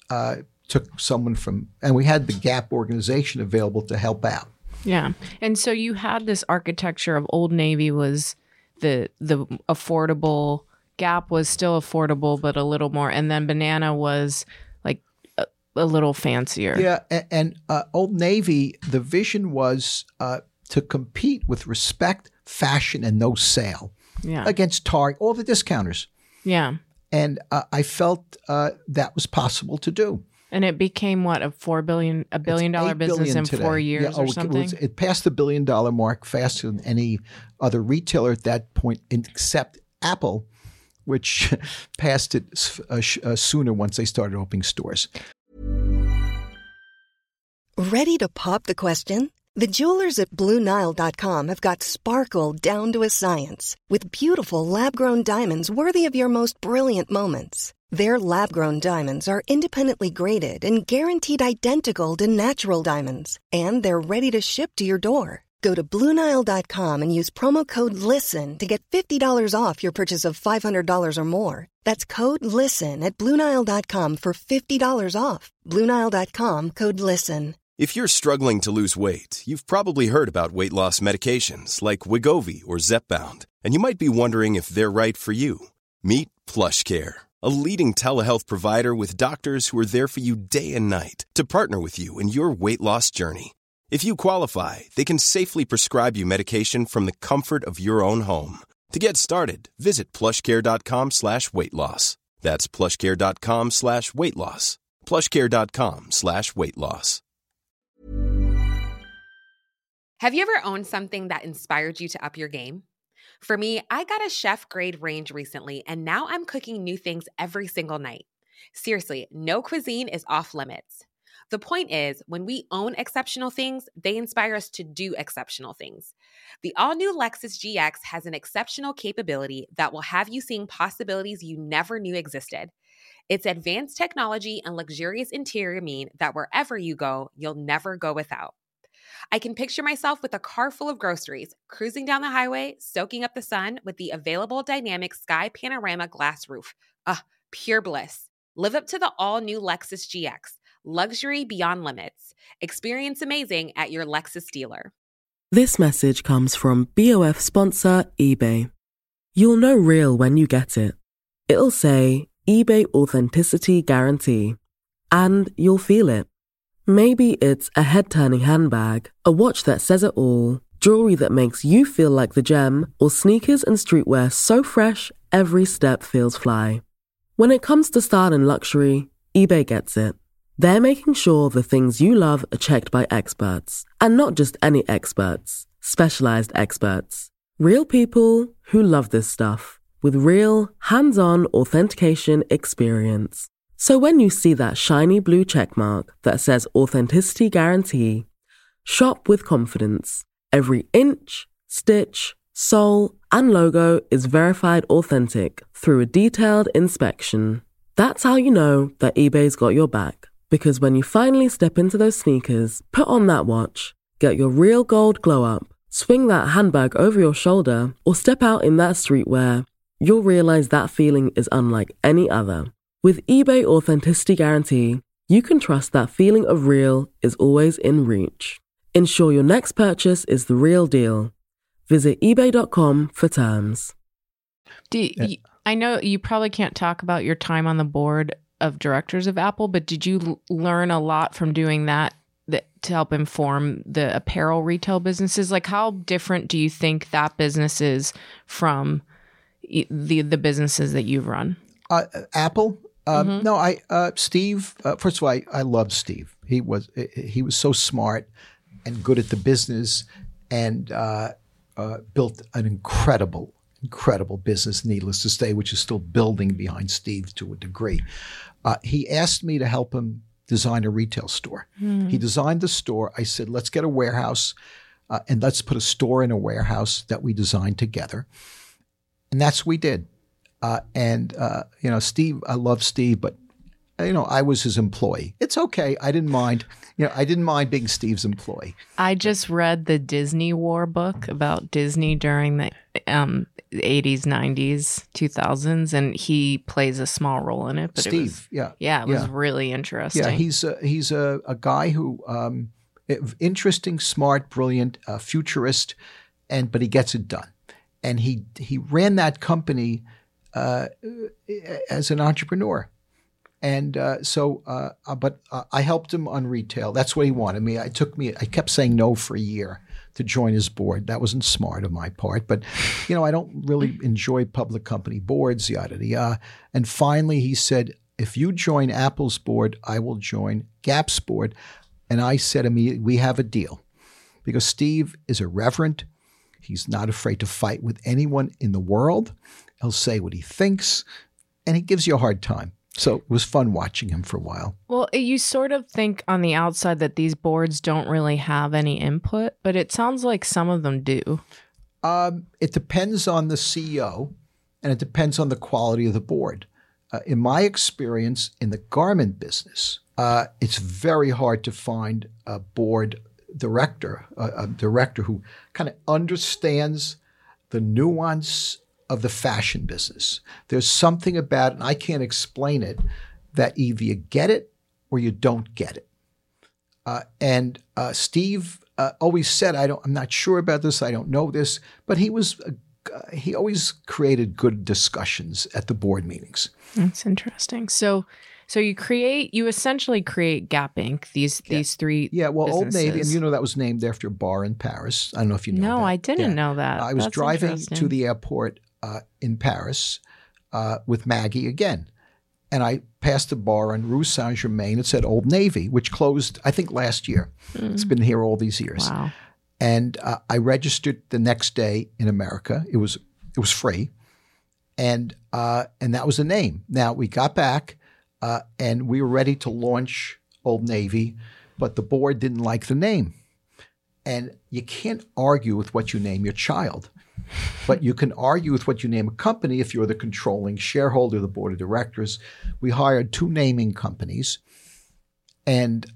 Took someone and we had the Gap organization available to help out. Yeah. And so you had this architecture of Old Navy was the affordable, Gap was still affordable, but a little more. And then Banana was like a little fancier. Yeah. And Old Navy, the vision was to compete with respect, fashion, and no sale against Target, all the discounters. Yeah. And I felt that was possible to do. And it became what, a $1 billion business in today. 4 years or something? It passed the $1 billion mark faster than any other retailer at that point, except Apple, which passed it sooner once they started opening stores. Ready to pop the question? The jewelers at BlueNile.com have got sparkle down to a science with beautiful lab-grown diamonds worthy of your most brilliant moments. Their lab-grown diamonds are independently graded and guaranteed identical to natural diamonds, and they're ready to ship to your door. Go to BlueNile.com and use promo code LISTEN to get $50 off your purchase of $500 or more. That's code LISTEN at BlueNile.com for $50 off. BlueNile.com, code LISTEN. If you're struggling to lose weight, you've probably heard about weight loss medications like Wegovy or Zepbound, and you might be wondering if they're right for you. Meet PlushCare, a leading telehealth provider with doctors who are there for you day and night to partner with you in your weight loss journey. If you qualify, they can safely prescribe you medication from the comfort of your own home. To get started, visit plushcare.com/weightloss. That's plushcare.com/weightloss. plushcare.com/weightloss. Have you ever owned something that inspired you to up your game? For me, I got a chef-grade range recently, and now I'm cooking new things every single night. Seriously, no cuisine is off limits. The point is, when we own exceptional things, they inspire us to do exceptional things. The all-new Lexus GX has an exceptional capability that will have you seeing possibilities you never knew existed. Its advanced technology and luxurious interior mean that wherever you go, you'll never go without. I can picture myself with a car full of groceries, cruising down the highway, soaking up the sun with the available dynamic sky panorama glass roof. Pure bliss. Live up to the all-new Lexus GX. Luxury beyond limits. Experience amazing at your Lexus dealer. This message comes from BOF sponsor eBay. You'll know real when you get it. It'll say eBay Authenticity Guarantee. And you'll feel it. Maybe it's a head-turning handbag, a watch that says it all, jewelry that makes you feel like the gem, or sneakers and streetwear so fresh every step feels fly. When it comes to style and luxury, eBay gets it. They're making sure the things you love are checked by experts. And not just any experts, specialized experts. Real people who love this stuff, with real, hands-on authentication experience. So when you see that shiny blue checkmark that says Authenticity Guarantee, shop with confidence. Every inch, stitch, sole, and logo is verified authentic through a detailed inspection. That's how you know that eBay's got your back. Because when you finally step into those sneakers, put on that watch, get your real gold glow up, swing that handbag over your shoulder, or step out in that streetwear, you'll realize that feeling is unlike any other. With eBay Authenticity Guarantee, you can trust that feeling of real is always in reach. Ensure your next purchase is the real deal. Visit ebay.com for terms. I know you probably can't talk about your time on the board of directors of Apple, but did you learn a lot from doing that to help inform the apparel retail businesses? Like, how different do you think that business is from the businesses that you've run? Apple? No, Steve, first of all, I loved Steve. He was so smart and good at the business and built an incredible business, needless to say, which is still building behind Steve to a degree. He asked me to help him design a retail store. He designed the store. I said, let's get a warehouse and let's put a store in a warehouse that we designed together. And that's what we did. Steve, I love Steve, but, I was his employee. It's okay. I didn't mind. I didn't mind being Steve's employee. I just read the Disney War book about Disney during the 80s, 90s, 2000s, and he plays a small role in it. But Steve, it was really interesting. Yeah, he's a guy who interesting, smart, brilliant, futurist, but he gets it done. And he ran that company as an entrepreneur. And but I helped him on retail. That's what he wanted me. I kept saying no for a year to join his board. That wasn't smart on my part. But, I don't really enjoy public company boards, yada, yada. And finally he said, if you join Apple's board, I will join Gap's board. And I said to him, we have a deal. Because Steve is irreverent. He's not afraid to fight with anyone in the world. He'll say what he thinks, and he gives you a hard time. So it was fun watching him for a while. Well, you sort of think on the outside that these boards don't really have any input, but it sounds like some of them do. It depends on the CEO, and it depends on the quality of the board. In my experience in the garment business, it's very hard to find a board director, a director who kind of understands the nuance of the fashion business. There's something about it, and I can't explain it, that either you get it or you don't get it. And Steve always said, I'm not sure about this, I don't know this, but he always created good discussions at the board meetings. That's interesting. So you essentially create Gap Inc. These three well, businesses. Old Navy, and that was named after a bar in Paris. I don't know if you know that. No, I didn't know that. I was driving to the airport in Paris with Maggie again. And I passed a bar on Rue Saint-Germain. It said Old Navy, which closed, I think, last year. It's been here all these years. Wow. And I registered the next day in America. It was free. And that was the name. Now, we got back and we were ready to launch Old Navy, but the board didn't like the name. And you can't argue with what you name your child. But you can argue with what you name a company if you're the controlling shareholder, the board of directors. We hired 2 naming companies, and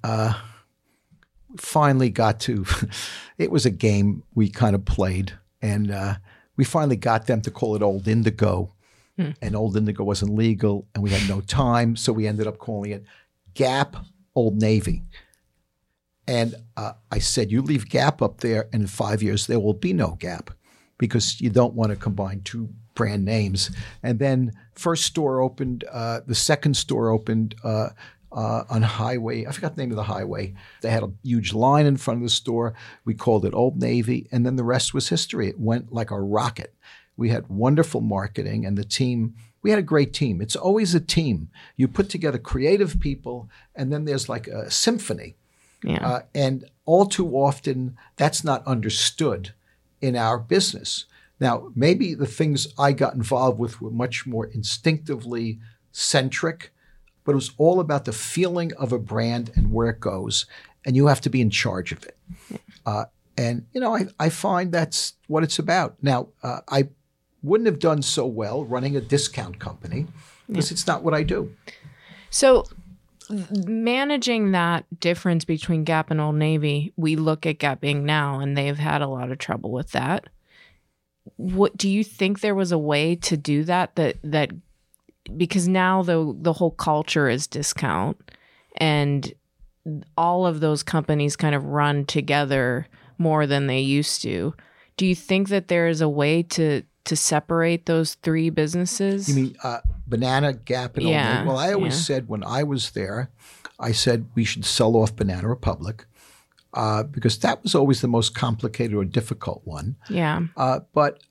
finally got to, it was a game we kind of played, and we finally got them to call it Old Indigo, and Old Indigo wasn't legal, and we had no time, so we ended up calling it Gap Old Navy. And I said, you leave Gap up there, and in 5 years there will be no Gap, because you don't want to combine 2 brand names. And then first store opened, the second store opened on Highway. I forgot the name of the highway. They had a huge line in front of the store. We called it Old Navy, and then the rest was history. It went like a rocket. We had wonderful marketing, and the team, we had a great team. It's always a team. You put together creative people, and then there's like a symphony. Yeah. And all too often, that's not understood in our business. Now, maybe the things I got involved with were much more instinctively centric, but it was all about the feeling of a brand and where it goes, and you have to be in charge of it. And, I find that's what it's about. Now, I wouldn't have done so well running a discount company because it's not what I do. So managing that difference between Gap and Old Navy, we look at Gap Inc. now, and they've had a lot of trouble with that. What do you think there was a way to do that because now the whole culture is discount, and all of those companies kind of run together more than they used to. Do you think that there is a way to separate those 3 businesses? You mean Banana, Gap, and Old Navy? Well, I always said when I was there, I said we should sell off Banana Republic because that was always the most complicated or difficult one. Yeah. But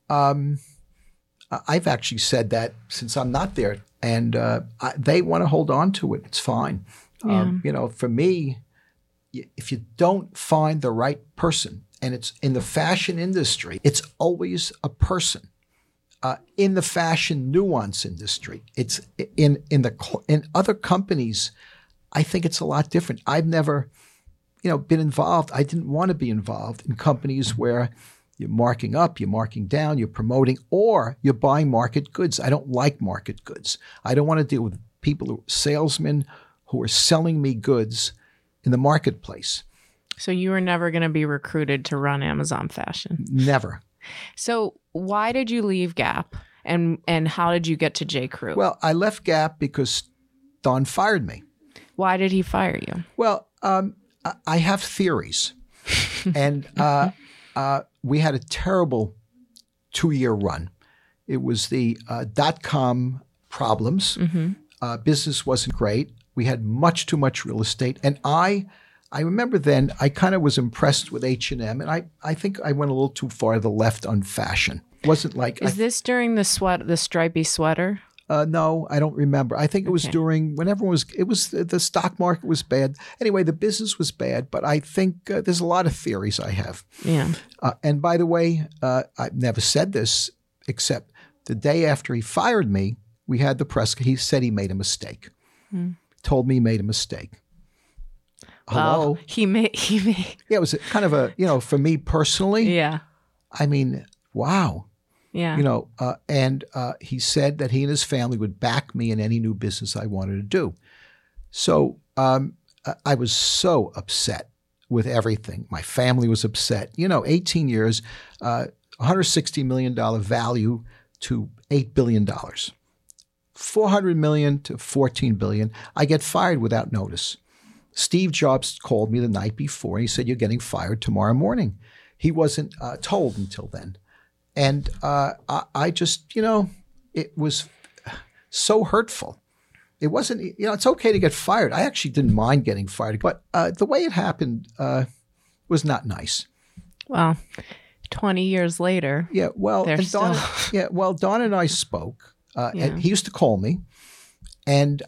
I've actually said that since I'm not there, and they want to hold on to it. It's fine. Yeah. For me, if you don't find the right person, and it's in the fashion industry, it's always a person. In the fashion nuance industry, it's in other companies, I think it's a lot different. I've never, been involved. I didn't want to be involved in companies where you're marking up, you're marking down, you're promoting, or you're buying market goods. I don't like market goods. I don't want to deal with salesmen who are selling me goods in the marketplace. So you were never going to be recruited to run Amazon Fashion? Never. So why did you leave Gap, and how did you get to J. Crew? Well, I left Gap because Don fired me. Why did he fire you? Well, I have theories, and we had a terrible 2-year run. It was the .com problems. Mm-hmm. Business wasn't great. We had much too much real estate, and I remember then I kind of was impressed with H&M, and I think I went a little too far to the left on fashion. It wasn't like Is this during the stripy sweater? No, I don't remember. I think it was during when the stock market was bad. Anyway, the business was bad, but I think there's a lot of theories I have. Yeah. And by the way, I've never said this except the day after he fired me, we had the press. He said he made a mistake. Told me he made a mistake. Hello? Well, he made. Yeah, it was kind of a, for me personally. Yeah. I mean, wow. Yeah. And he said that he and his family would back me in any new business I wanted to do. So I was so upset with everything. My family was upset. 18 years, $160 million value to $8 billion. $400 million to $14 billion. I get fired without notice. Steve Jobs called me the night before, and he said, "You're getting fired tomorrow morning." He wasn't told until then. And I just, it was so hurtful. It wasn't, it's okay to get fired. I actually didn't mind getting fired, but the way it happened was not nice. Well, 20 years later. Yeah, well, and Don and I spoke. And he used to call me, and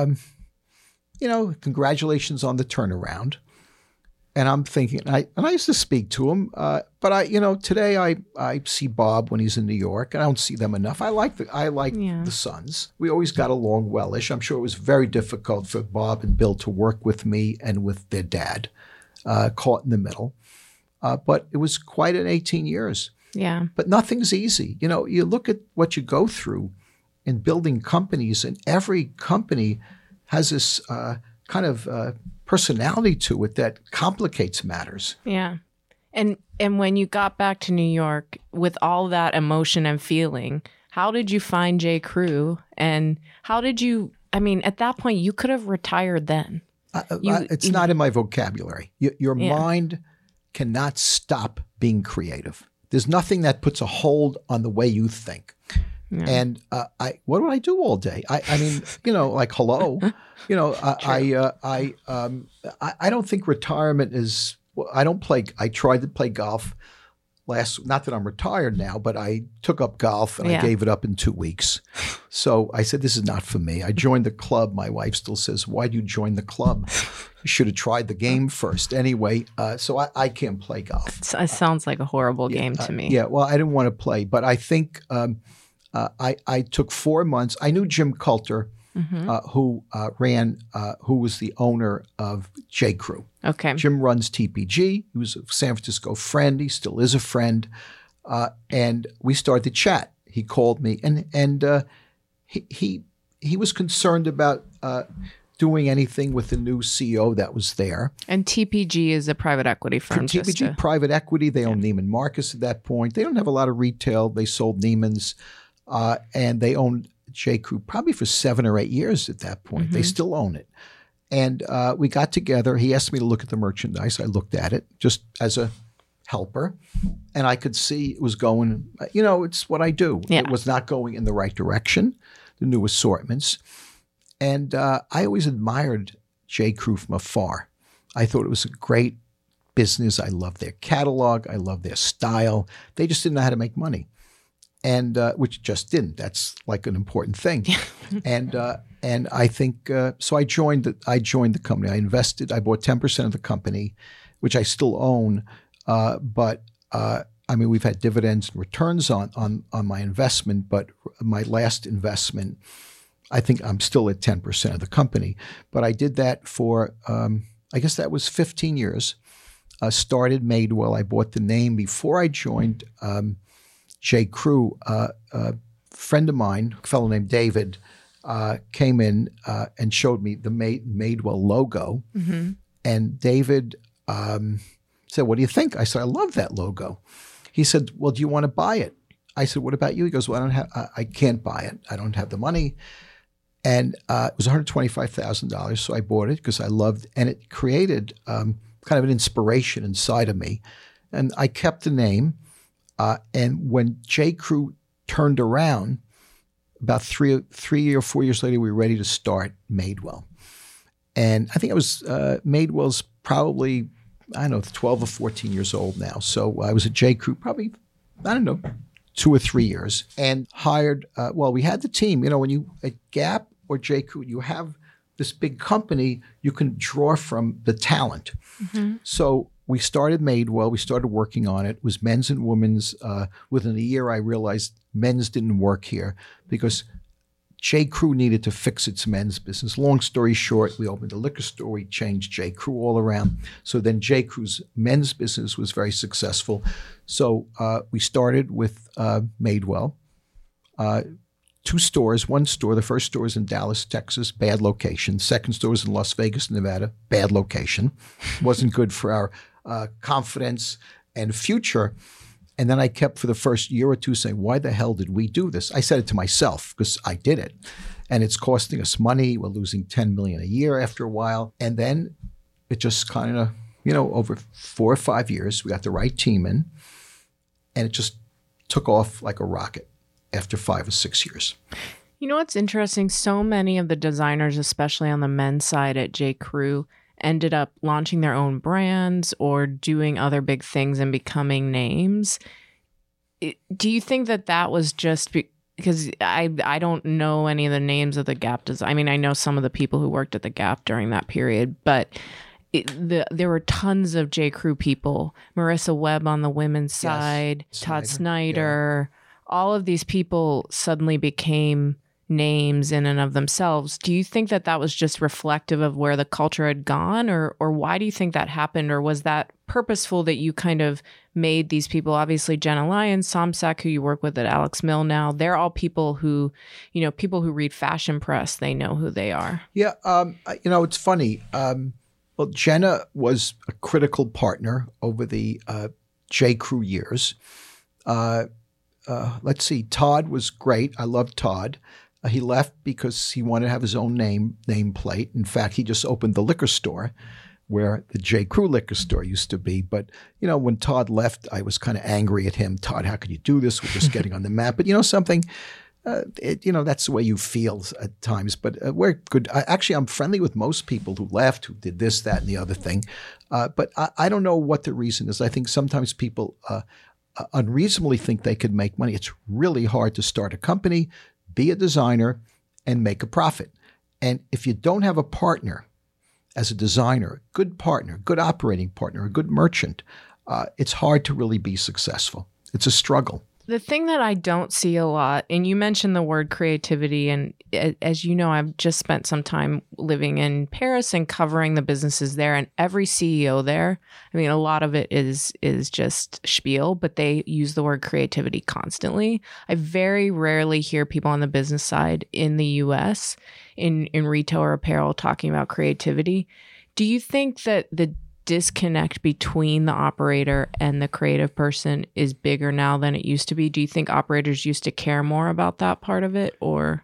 congratulations on the turnaround. And I'm thinking, and I used to speak to him, but today I see Bob when he's in New York, and I don't see them enough. I like the sons. We always got along well-ish. I'm sure it was very difficult for Bob and Bill to work with me and with their dad, caught in the middle. But it was quite an 18 years. Yeah. But nothing's easy. You know, you look at what you go through in building companies, and every company has this kind of personality to it that complicates matters. Yeah. And when you got back to New York with all that emotion and feeling, how did you find J. Crew? And how did you, I mean, at that point, you could have retired then. It's not in my vocabulary. Your mind cannot stop being creative. There's nothing that puts a hold on the way you think. Yeah. And what would I do all day? I mean, you know, like, hello, you know, I don't think retirement is. I don't play. I tried to play golf not that I'm retired now, but I took up golf and I gave it up in 2 weeks. So I said, this is not for me. I joined the club. My wife still says, why do you join the club? You should have tried the game first. Anyway, so I can't play golf. It sounds like a horrible game to me. Yeah, well, I didn't want to play, but I think I took 4 months. I knew Jim Coulter, who was the owner of J. Crew. Okay. Jim runs TPG. He was a San Francisco friend. He still is a friend. And we started to chat. He called me, and he was concerned about doing anything with the new CEO that was there. And TPG is a private equity firm. TPG, private equity. They own Neiman Marcus at that point. They don't have a lot of retail. They sold Neiman's, and they owned J. Crew probably for 7 or 8 years at that point. They still own it. And we got together. He asked me to look at the merchandise. I looked at it just as a helper. And I could see it was going, you know, it's what I do. Yeah. It was not going in the right direction, the new assortments. And I always admired J. Crew from afar. I thought it was a great business. I loved their catalog. I loved their style. They just didn't know how to make money. And which just didn't. That's like an important thing. And I think so. I joined the company. I invested. I bought 10% of the company, which I still own. But I mean, we've had dividends and returns on my investment. But my last investment, I think I'm still at 10% of the company. But I did that for I guess that was 15 years. Started Madewell. I bought the name before I joined J. Crew. A friend of mine, a fellow named David, came in and showed me the Madewell logo. And David said, what do you think? I said, I love that logo. He said, well, do you want to buy it? I said, what about you? He goes, well, I can't buy it. I don't have the money. And it was $125,000. So I bought it because I loved, and it created kind of an inspiration inside of me. And I kept the name. And when J. Crew turned around, about 3 or 4 years later, we were ready to start Madewell. And I think I was, Madewell's probably, I don't know, 12 or 14 years old now. So I was at J. Crew probably, I don't know, 2 or 3 years, and hired, we had the team. You know, when you, at Gap or J. Crew, you have this big company, you can draw from the talent. So we started Madewell. We started working on it. It was men's and women's. Within a year, I realized men's didn't work here because J. Crew needed to fix its men's business. Long story short, we opened a liquor store. We changed J. Crew all around. So then J. Crew's men's business was very successful. So we started with Madewell. 2 stores, 1 store. The first store was in Dallas, Texas, bad location. Second store was in Las Vegas, Nevada, bad location. Wasn't good for our confidence and future. And then I kept for the first year or two saying, why the hell did we do this? I said it to myself because I did it. And it's costing us money. We're losing $10 million a year after a while. And then it just kind of, you know, over 4 or 5 years, we got the right team in. And it just took off like a rocket after 5 or 6 years. You know what's interesting? So many of the designers, especially on the men's side at J. Crew, ended up launching their own brands or doing other big things and becoming names. Do you think that was just because I don't know any of the names of the Gap design? I mean, I know some of the people who worked at the Gap during that period, but there were tons of J. Crew people. Marissa Webb on the women's side, Todd Snyder. All of these people suddenly became names in and of themselves. Do you think that that was just reflective of where the culture had gone, or why do you think that happened? Or was that purposeful that you kind of made these people, obviously Jenna Lyons, Somsack, who you work with at Alex Mill now, they're all people who, people who read Fashion Press, they know who they are. Yeah. It's funny. Well, Jenna was a critical partner over the J. Crew years. Let's see. Todd was great. I loved Todd. He left because he wanted to have his own nameplate. In fact, he just opened the liquor store where the J. Crew liquor store used to be. But, when Todd left, I was kind of angry at him. Todd, how could you do this? We're just getting on the map. But something, that's the way you feel at times. But we're good. I'm friendly with most people who left, who did this, that, and the other thing. But I don't know what the reason is. I think sometimes people unreasonably think they could make money. It's really hard to start a company, be a designer, and make a profit. And if you don't have a partner as a designer, a good partner, good operating partner, a good merchant, it's hard to really be successful. It's a struggle. The thing that I don't see a lot, and you mentioned the word creativity, and as you know, I've just spent some time living in Paris and covering the businesses there, and every CEO there, a lot of it is just spiel, but they use the word creativity constantly. I very rarely hear people on the business side in the US, in retail or apparel, talking about creativity. Do you think that the disconnect between the operator and the creative person is bigger now than it used to be? Do you think operators used to care more about that part of it, or?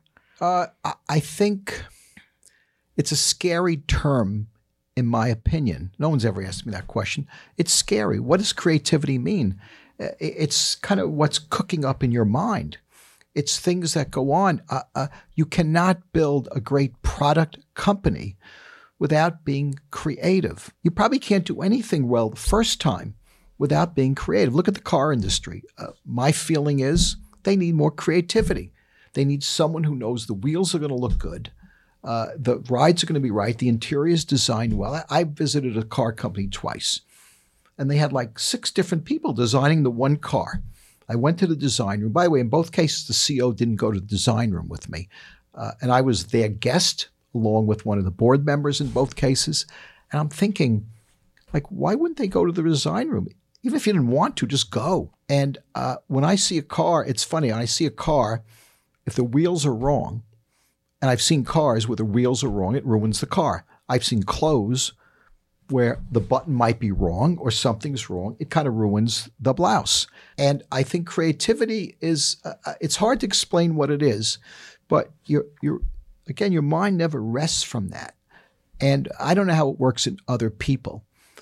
I think it's a scary term, in my opinion. No one's ever asked me that question. It's scary. What does creativity mean? It's kind of what's cooking up in your mind. It's things that go on. You cannot build a great product company without being creative. You probably can't do anything well the first time without being creative. Look at the car industry. My feeling is they need more creativity. They need someone who knows the wheels are going to look good, the rides are going to be right, the interior is designed well. I visited a car company twice, and they had like 6 different people designing the one car. I went to the design room. By the way, in both cases, the CEO didn't go to the design room with me, and I was their guest, along with one of the board members in both cases. And I'm thinking, why wouldn't they go to the design room? Even if you didn't want to, just go. And when I see a car, it's funny. I see a car, if the wheels are wrong, and I've seen cars where the wheels are wrong, it ruins the car. I've seen clothes where the button might be wrong or something's wrong. It kind of ruins the blouse. And I think creativity is, it's hard to explain what it is, but Again, your mind never rests from that. And I don't know how it works in other people.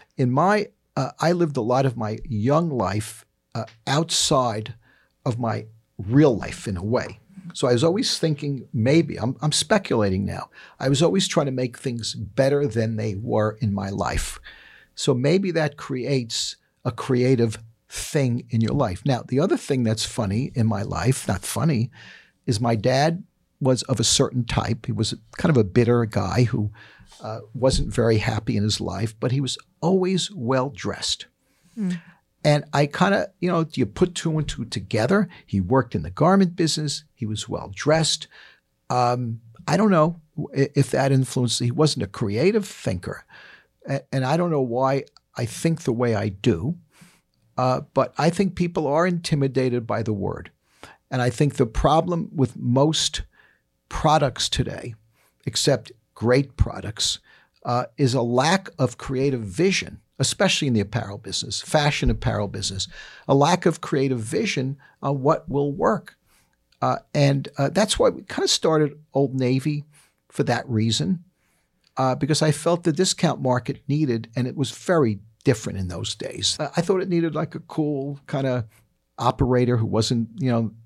I lived a lot of my young life outside of my real life in a way. So I was always thinking, maybe, I'm speculating now, I was always trying to make things better than they were in my life. So maybe that creates a creative thing in your life. Now, the other thing that's funny in my life, not funny, is my dad was of a certain type. He was kind of a bitter guy who wasn't very happy in his life, but he was always well-dressed. Mm. And I kind of, do you put 2 and 2 together? He worked in the garment business. He was well-dressed. I don't know if that influenced. He wasn't a creative thinker. And I don't know why I think the way I do. But I think people are intimidated by the word. And I think the problem with most products today, except great products, is a lack of creative vision, especially in the apparel business, fashion apparel business, a lack of creative vision on what will work. And that's why we kind of started Old Navy for that reason, because I felt the discount market needed, and it was very different in those days. I thought it needed like a cool kind of operator who wasn't,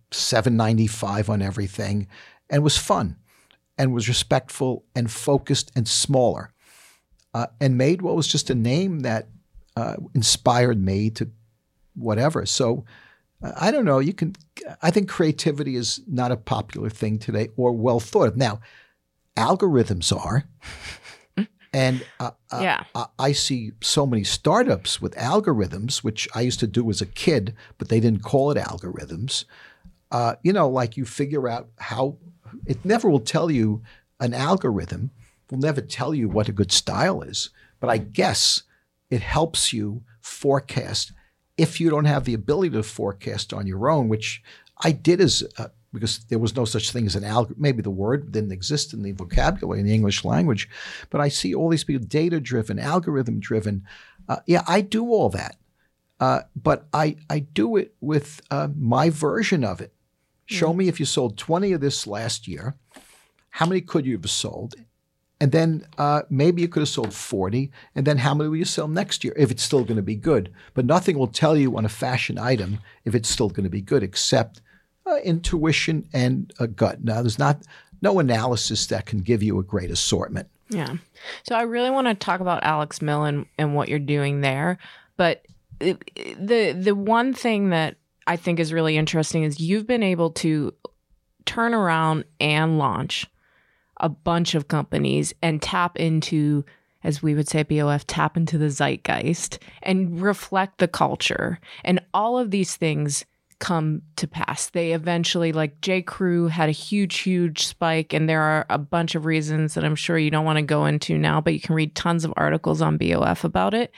$7.95 on everything, and was fun and was respectful and focused and smaller. And Madewell was just a name that inspired me to whatever. So I don't know. I think creativity is not a popular thing today or well thought of. Now, algorithms are. And I see so many startups with algorithms, which I used to do as a kid, but they didn't call it algorithms. Like you figure out how it never will tell you, an algorithm will never tell you what a good style is. But I guess it helps you forecast if you don't have the ability to forecast on your own, which I did because there was no such thing as an algorithm. Maybe the word didn't exist in the vocabulary in the English language. But I see all these people, data-driven, algorithm-driven. I do all that. But I do it with my version of it. Show me if you sold 20 of this last year. How many could you have sold? And then maybe you could have sold 40. And then how many will you sell next year if it's still going to be good? But nothing will tell you on a fashion item if it's still going to be good except intuition and a gut. Now, there's no analysis that can give you a great assortment. Yeah. So I really want to talk about Alex Mill and what you're doing there. But the one thing that I think is really interesting is you've been able to turn around and launch a bunch of companies and tap into, as we would say at BOF, tap into the zeitgeist and reflect the culture. And all of these things come to pass. They eventually, like J. Crew had a huge spike, and there are a bunch of reasons that I'm sure you don't want to go into now, but you can read tons of articles on BOF about it,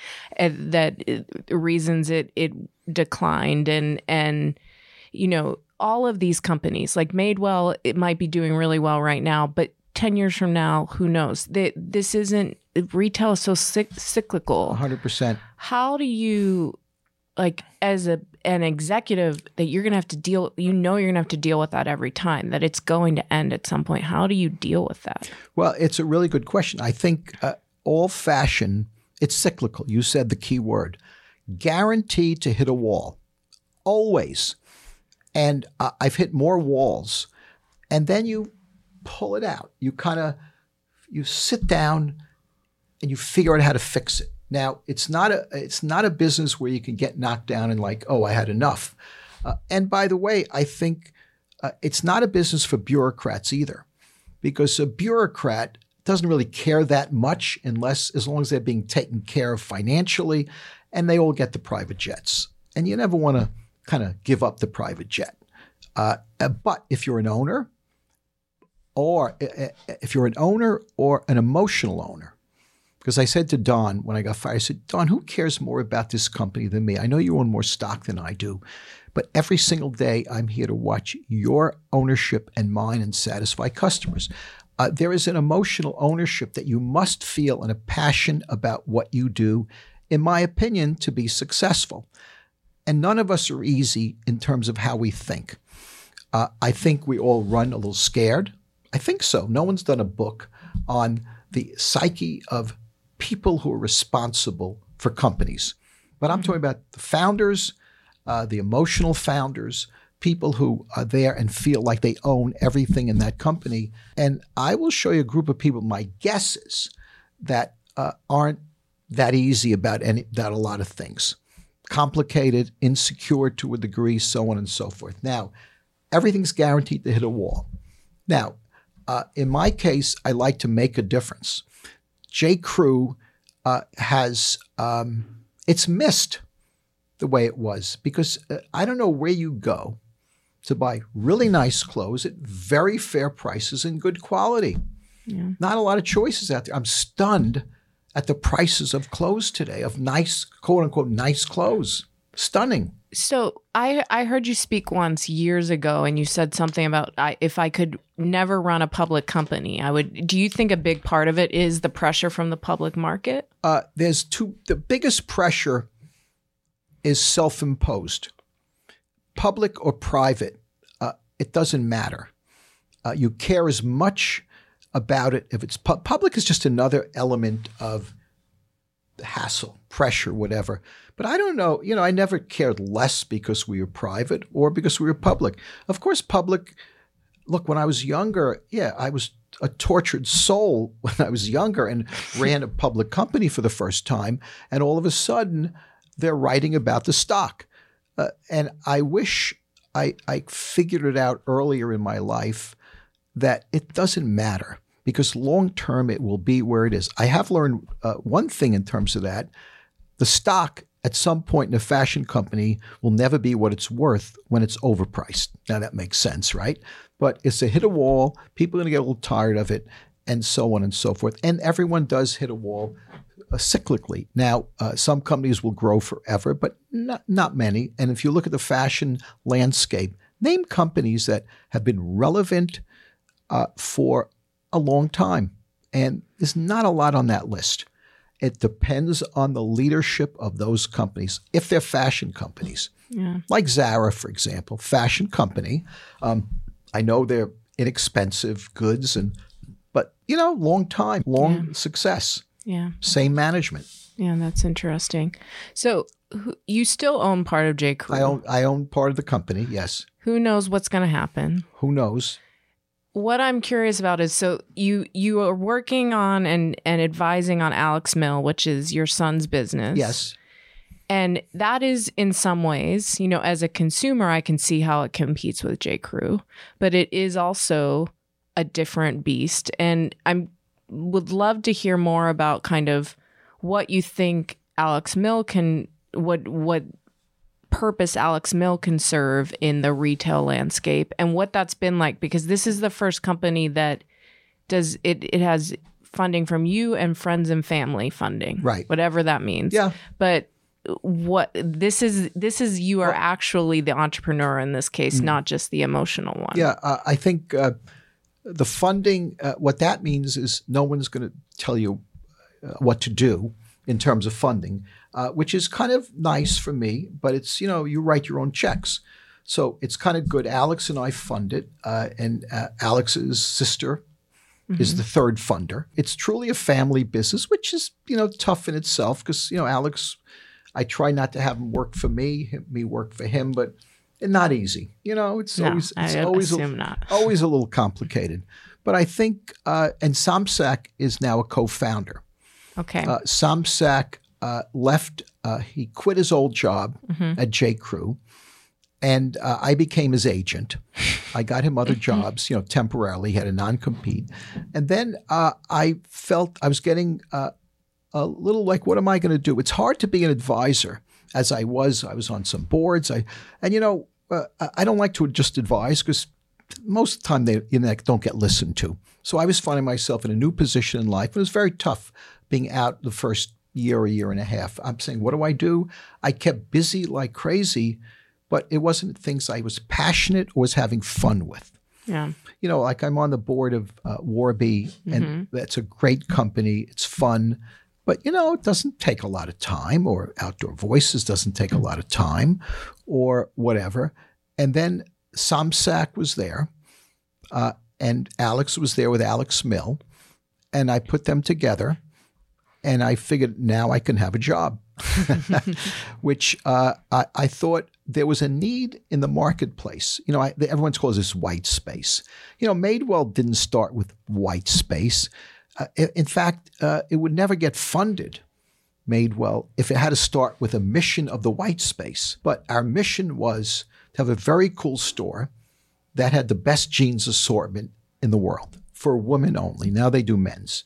reasons it declined, and you know, all of these companies like Madewell, it might be doing really well right now, but 10 years from now, who knows? This isn't, retail is so cyclical. 100%. How do you, like, as an executive that you're going to have to deal, you're going to have to deal with that every time, that it's going to end at some point. How do you deal with that? Well, it's a really good question. I think all fashion, it's cyclical. You said the key word. Guaranteed to hit a wall. Always. And I've hit more walls. And then you pull it out. You sit down and you figure out how to fix it. Now, it's not a business where you can get knocked down and like, oh, I had enough. And by the way, I think it's not a business for bureaucrats either, because a bureaucrat doesn't really care that much as long as they're being taken care of financially, and they all get the private jets. And you never want to kind of give up the private jet. But if you're an owner, or an emotional owner, because I said to Don when I got fired, I said, Don, who cares more about this company than me? I know you own more stock than I do, but every single day I'm here to watch your ownership and mine and satisfy customers. There is an emotional ownership that you must feel and a passion about what you do, in my opinion, to be successful. And none of us are easy in terms of how we think. I think we all run a little scared. I think so. No one's done a book on the psyche of people who are responsible for companies. But I'm talking about the founders, the emotional founders, people who are there and feel like they own everything in that company. And I will show you a group of people, my guess is, that aren't that easy about a lot of things. Complicated, insecure to a degree, so on and so forth. Now, everything's guaranteed to hit a wall. Now, in my case, I like to make a difference. J. Crew has, it's missed the way it was because I don't know where you go to buy really nice clothes at very fair prices and good quality. Yeah. Not a lot of choices out there. I'm stunned at the prices of clothes today, of nice, quote unquote, nice clothes. Stunning. So I heard you speak once years ago, and you said something about if I could never run a public company, I would. Do you think a big part of it is the pressure from the public market? There's two. The biggest pressure is self-imposed. Public or private, it doesn't matter. You care as much about it if it's public is just another element of the hassle, pressure, whatever. But I don't know, I never cared less because we were private or because we were public. Of course, public, look, when I was younger, I was a tortured soul when I was younger and ran a public company for the first time. And all of a sudden, they're writing about the stock. And I wish I figured it out earlier in my life that it doesn't matter because long-term it will be where it is. I have learned one thing in terms of that. The stock at some point in a fashion company will never be what it's worth when it's overpriced. Now that makes sense, right? But it's a hit a wall. People are going to get a little tired of it, and so on and so forth. And everyone does hit a wall cyclically. Now, some companies will grow forever, but not many. And if you look at the fashion landscape, name companies that have been relevant for a long time. And there's not a lot on that list. It depends on the leadership of those companies, if they're fashion companies. Yeah. Like Zara, for example, fashion company. I know they're inexpensive goods, but long time, long success. Yeah. Same management. Yeah, that's interesting. So you still own part of J. Crew. I own part of the company, yes. Who knows what's going to happen? Who knows? What I'm curious about is, so you are working on and advising on Alex Mill, which is your son's business. Yes. And that is, in some ways, as a consumer, I can see how it competes with J. Crew, but it is also a different beast. And I would love to hear more about kind of what you think Alex Mill what purpose Alex Mill can serve in the retail landscape and what that's been like, because this is the first company that does it. It has funding from you and friends and family funding, right? Whatever that means. Yeah. But what this is you are actually the entrepreneur in this case, not just the emotional one. Yeah, I think the funding. What that means is no one's going to tell you what to do in terms of funding, which is kind of nice for me, but it's, you write your own checks. So it's kind of good. Alex and I fund it, and Alex's sister is the third funder. It's truly a family business, which is, tough in itself because, Alex, I try not to have him work for me work for him, but not easy. It's always a little complicated. But I think, and Somsack is now a co-founder. Okay. Somsack left. He quit his old job at J. Crew, and I became his agent. I got him other jobs, temporarily. He had a non-compete, and then I felt I was getting a little like, what am I going to do? It's hard to be an advisor, as I was. I was on some boards. I don't like to just advise because most of the time they don't get listened to. So I was finding myself in a new position in life. It was very tough being out the first year and a half. I'm saying, what do I do? I kept busy like crazy, but it wasn't things I was passionate or was having fun with. Yeah. Like I'm on the board of Warby, and that's a great company. It's fun, but it doesn't take a lot of time, or Outdoor Voices doesn't take a lot of time or whatever. And then Somsack was there, and Alex was there with Alex Mill, and I put them together. And I figured now I can have a job, which I thought there was a need in the marketplace. Everyone calls this white space. Madewell didn't start with white space. In fact, it would never get funded, Madewell, if it had to start with a mission of the white space. But our mission was to have a very cool store that had the best jeans assortment in the world for women only. Now they do men's.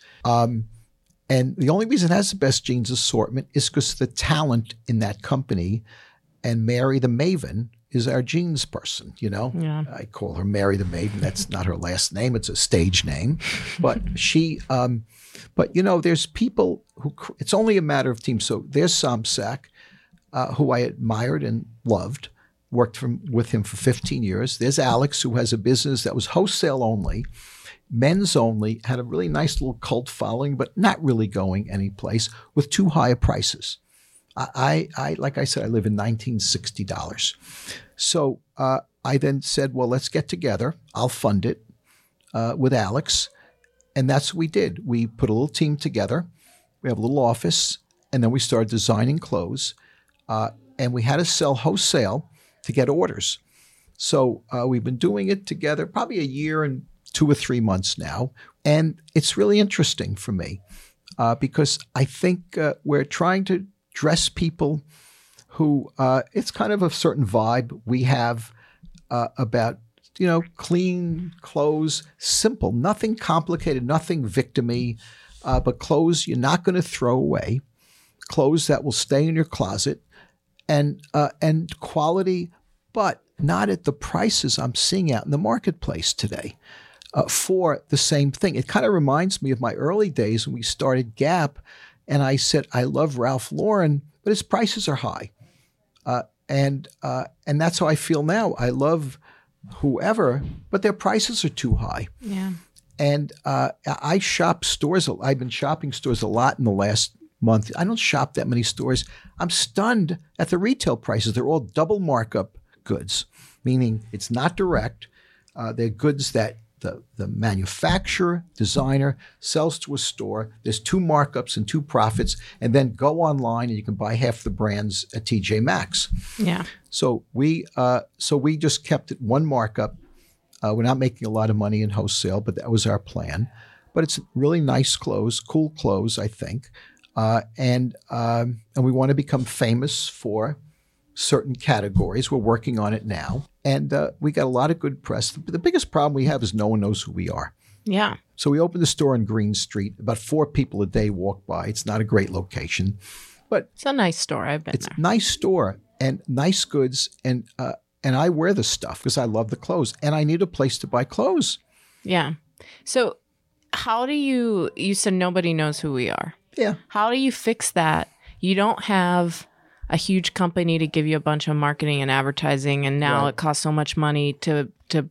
And the only reason it has the best jeans assortment is because the talent in that company, and Mary the Maven is our jeans person, Yeah. I call her Mary the Maven. That's not her last name. It's a stage name. But she, there's people who, it's only a matter of team. So there's Somsack, who I admired and loved, worked with him for 15 years. There's Alex, who has a business that was wholesale only, men's only, had a really nice little cult following, but not really going anyplace, with too high prices. I like I said, I live in $1960. So I then said, well, let's get together. I'll fund it with Alex. And that's what we did. We put a little team together. We have a little office. And then we started designing clothes. And we had to sell wholesale to get orders. So we've been doing it together probably a year and 2 or 3 months now. And it's really interesting for me because I think we're trying to dress people who it's kind of a certain vibe we have about, clean clothes, simple, nothing complicated, nothing victim-y, but clothes you're not going to throw away, clothes that will stay in your closet, and quality, but not at the prices I'm seeing out in the marketplace today for the same thing. It kind of reminds me of my early days when we started Gap, and I said, I love Ralph Lauren, but his prices are high. And that's how I feel now. I love whoever, but their prices are too high. Yeah. And I shop stores. I've been shopping stores a lot in the last month. I don't shop that many stores. I'm stunned at the retail prices. They're all double markup goods, meaning it's not direct. They're goods that the manufacturer, designer sells to a store. There's 2 markups and 2 profits, and then go online and you can buy half the brands at TJ Maxx. Yeah. So we just kept it 1 markup. We're not making a lot of money in wholesale, but that was our plan. But it's really nice clothes, cool clothes, I think, and we want to become famous for certain categories. We're working on it now. And we got a lot of good press. The biggest problem we have is no one knows who we are. Yeah. So we opened the store on Green Street. About 4 people a day walk by. It's not a great location, but it's a nice store. I've been there. It's a nice store and nice goods. And I wear the stuff because I love the clothes. And I need a place to buy clothes. Yeah. So how do you said nobody knows who we are. Yeah. How do you fix that? You don't have a huge company to give you a bunch of marketing and advertising, and now it costs so much money to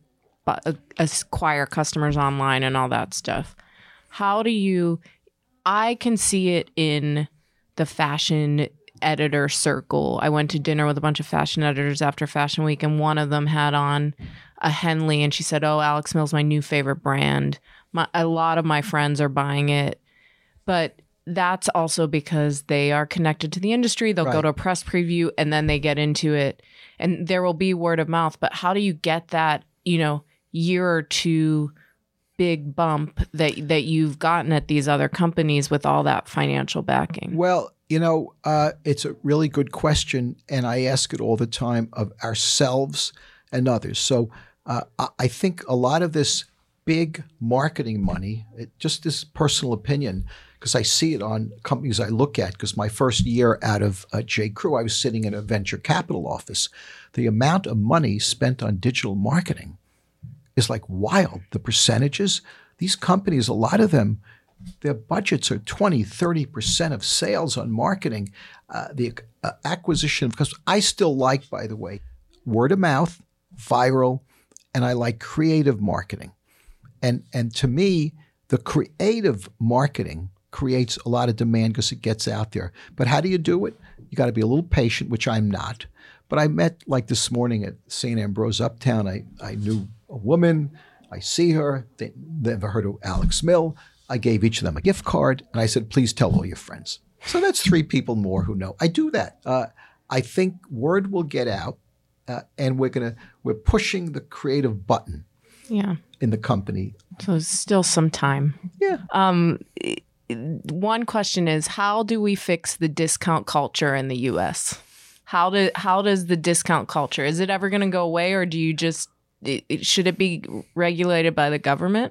acquire customers online and all that stuff. How do you? I can see it in the fashion editor circle. I went to dinner with a bunch of fashion editors after Fashion Week, and one of them had on a Henley, and she said, "Oh, Alex Mill's my new favorite brand. A lot of my friends are buying it," but that's also because they are connected to the industry. They'll go to a press preview and then they get into it, and there will be word of mouth. But how do you get that, year or 2 big bump that you've gotten at these other companies with all that financial backing? Well, it's a really good question, and I ask it all the time of ourselves and others. So I think a lot of this big marketing money, just this personal opinion, because I see it on companies I look at, because my first year out of J. Crew, I was sitting in a venture capital office. The amount of money spent on digital marketing is like wild. The percentages, these companies, a lot of them, their budgets are 20, 30% of sales on marketing. The acquisition, because I still like, by the way, word of mouth, viral, and I like creative marketing. And to me, the creative marketing creates a lot of demand because it gets out there. But how do you do it? You got to be a little patient, which I'm not. But I met, like this morning at St. Ambrose Uptown, I knew a woman. I see her. They never heard of Alex Mill. I gave each of them a gift card, and I said, please tell all your friends. So that's 3 people more who know. I do that. I think word will get out, and we're pushing the creative button in the company. So there's still some time. Yeah. One question is, how do we fix the discount culture in the U.S.? How does the discount culture, is it ever going to go away, or do you just, should it be regulated by the government?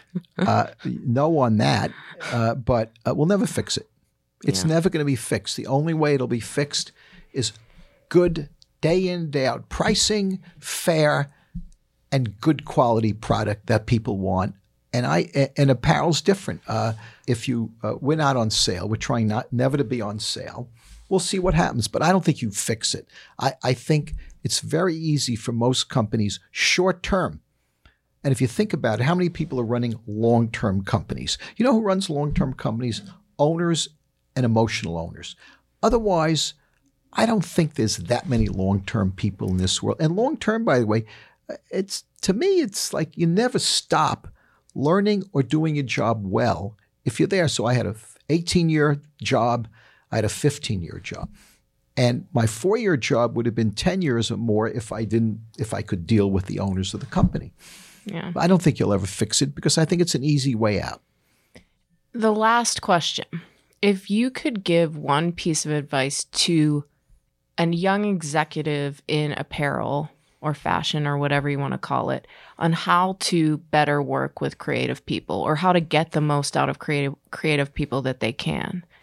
No on that, but we'll never fix it. It's never going to be fixed. The only way it'll be fixed is good day in, day out pricing, fair, and good quality product that people want. And apparel's different. If we're not on sale, we're trying never to be on sale. We'll see what happens, but I don't think you fix it. I think it's very easy for most companies short term. And if you think about it, how many people are running long-term companies? You know who runs long-term companies? Owners and emotional owners. Otherwise, I don't think there's that many long-term people in this world. And long-term, by the way, to me, it's like you never stop learning or doing your job well if you're there. So I had an 18-year job. I had a 15-year job. And my 4-year job would have been 10 years or more if I could deal with the owners of the company. Yeah. I don't think you'll ever fix it because I think it's an easy way out. The last question. If you could give one piece of advice to a young executive in apparel or fashion or whatever you want to call it, on how to better work with creative people or how to get the most out of creative people that they can,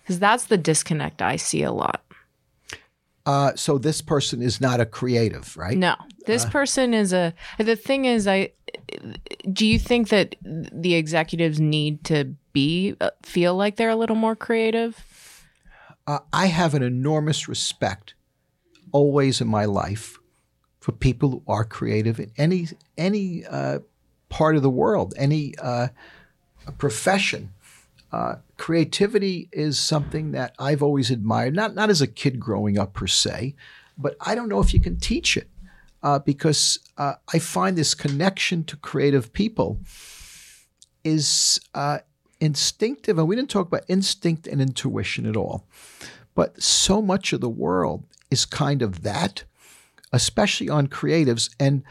Because that's the disconnect I see a lot. So this person is not a creative, right? No, this person is the thing is, do you think that the executives need to feel like they're a little more creative? I have an enormous respect always in my life for people who are creative in any part of the world, any profession. Creativity is something that I've always admired, not as a kid growing up per se, but I don't know if you can teach it because I find this connection to creative people is instinctive. And we didn't talk about instinct and intuition at all. But so much of the world is kind of that, especially on creatives. And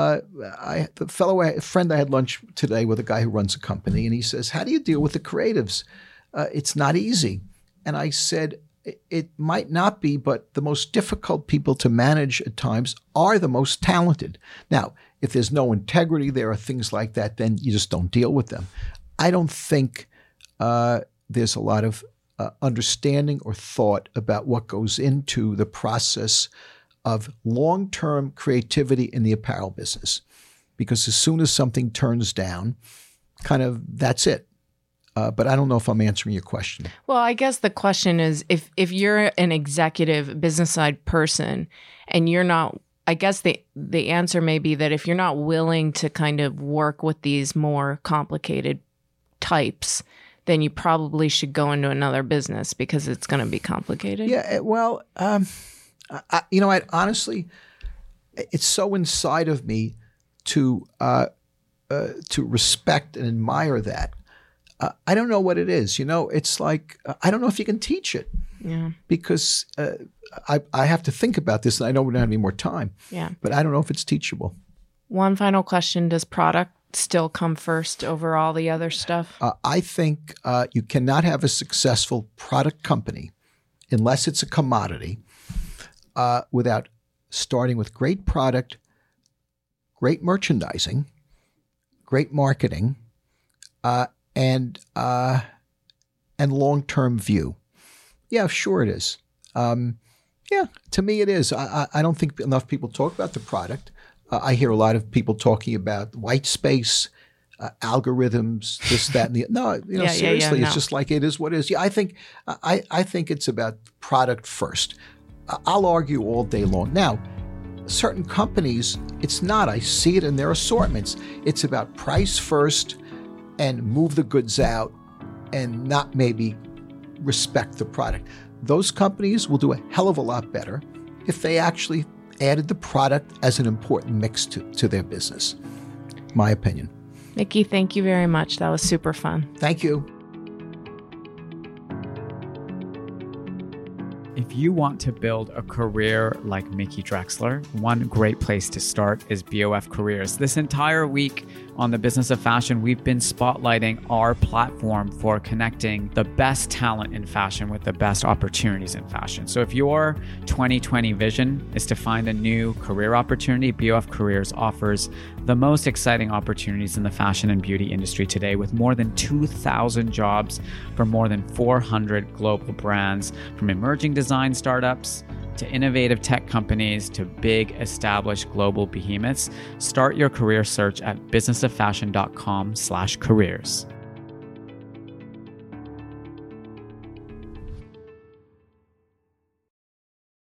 a friend I had lunch today with a guy who runs a company, and he says, how do you deal with the creatives? It's not easy. And I said, it might not be, but the most difficult people to manage at times are the most talented. Now, if there's no integrity, there are things like that, then you just don't deal with them. I don't think there's a lot of understanding or thought about what goes into the process of long-term creativity in the apparel business. Because as soon as something turns down, kind of that's it. But I don't know if I'm answering your question. Well, I guess the question is if you're an executive business side person and you're not, I guess the answer may be that if you're not willing to kind of work with these more complicated types, then you probably should go into another business because it's going to be complicated. Yeah, well, I honestly, it's so inside of me to respect and admire that. I don't know what it is. It's like, I don't know if you can teach it. Yeah. Because I have to think about this, and I know we don't have any more time. Yeah. But I don't know if it's teachable. One final question. Does product still come first over all the other stuff? I think you cannot have a successful product company unless it's a commodity without starting with great product, great merchandising, great marketing, and long-term view. Yeah, sure it is. Yeah, to me it is. I don't think enough people talk about the product. I hear a lot of people talking about white space, algorithms, this, that, and the no. Seriously, it's just like it is what it is. Yeah, I think it's about product first. I'll argue all day long. Now, certain companies, it's not. I see it in their assortments. It's about price first and move the goods out and not maybe respect the product. Those companies will do a hell of a lot better if they actually added the product as an important mix to their business. My opinion. Mickey, thank you very much. That was super fun. Thank you. If you want to build a career like Mickey Drexler, one great place to start is BOF Careers. This entire week on the Business of Fashion, we've been spotlighting our platform for connecting the best talent in fashion with the best opportunities in fashion. So if your 2020 vision is to find a new career opportunity, BOF Careers offers the most exciting opportunities in the fashion and beauty industry today, with more than 2,000 jobs for more than 400 global brands, from emerging design startups to innovative tech companies to big established global behemoths. Start your career search at businessoffashion.com/careers.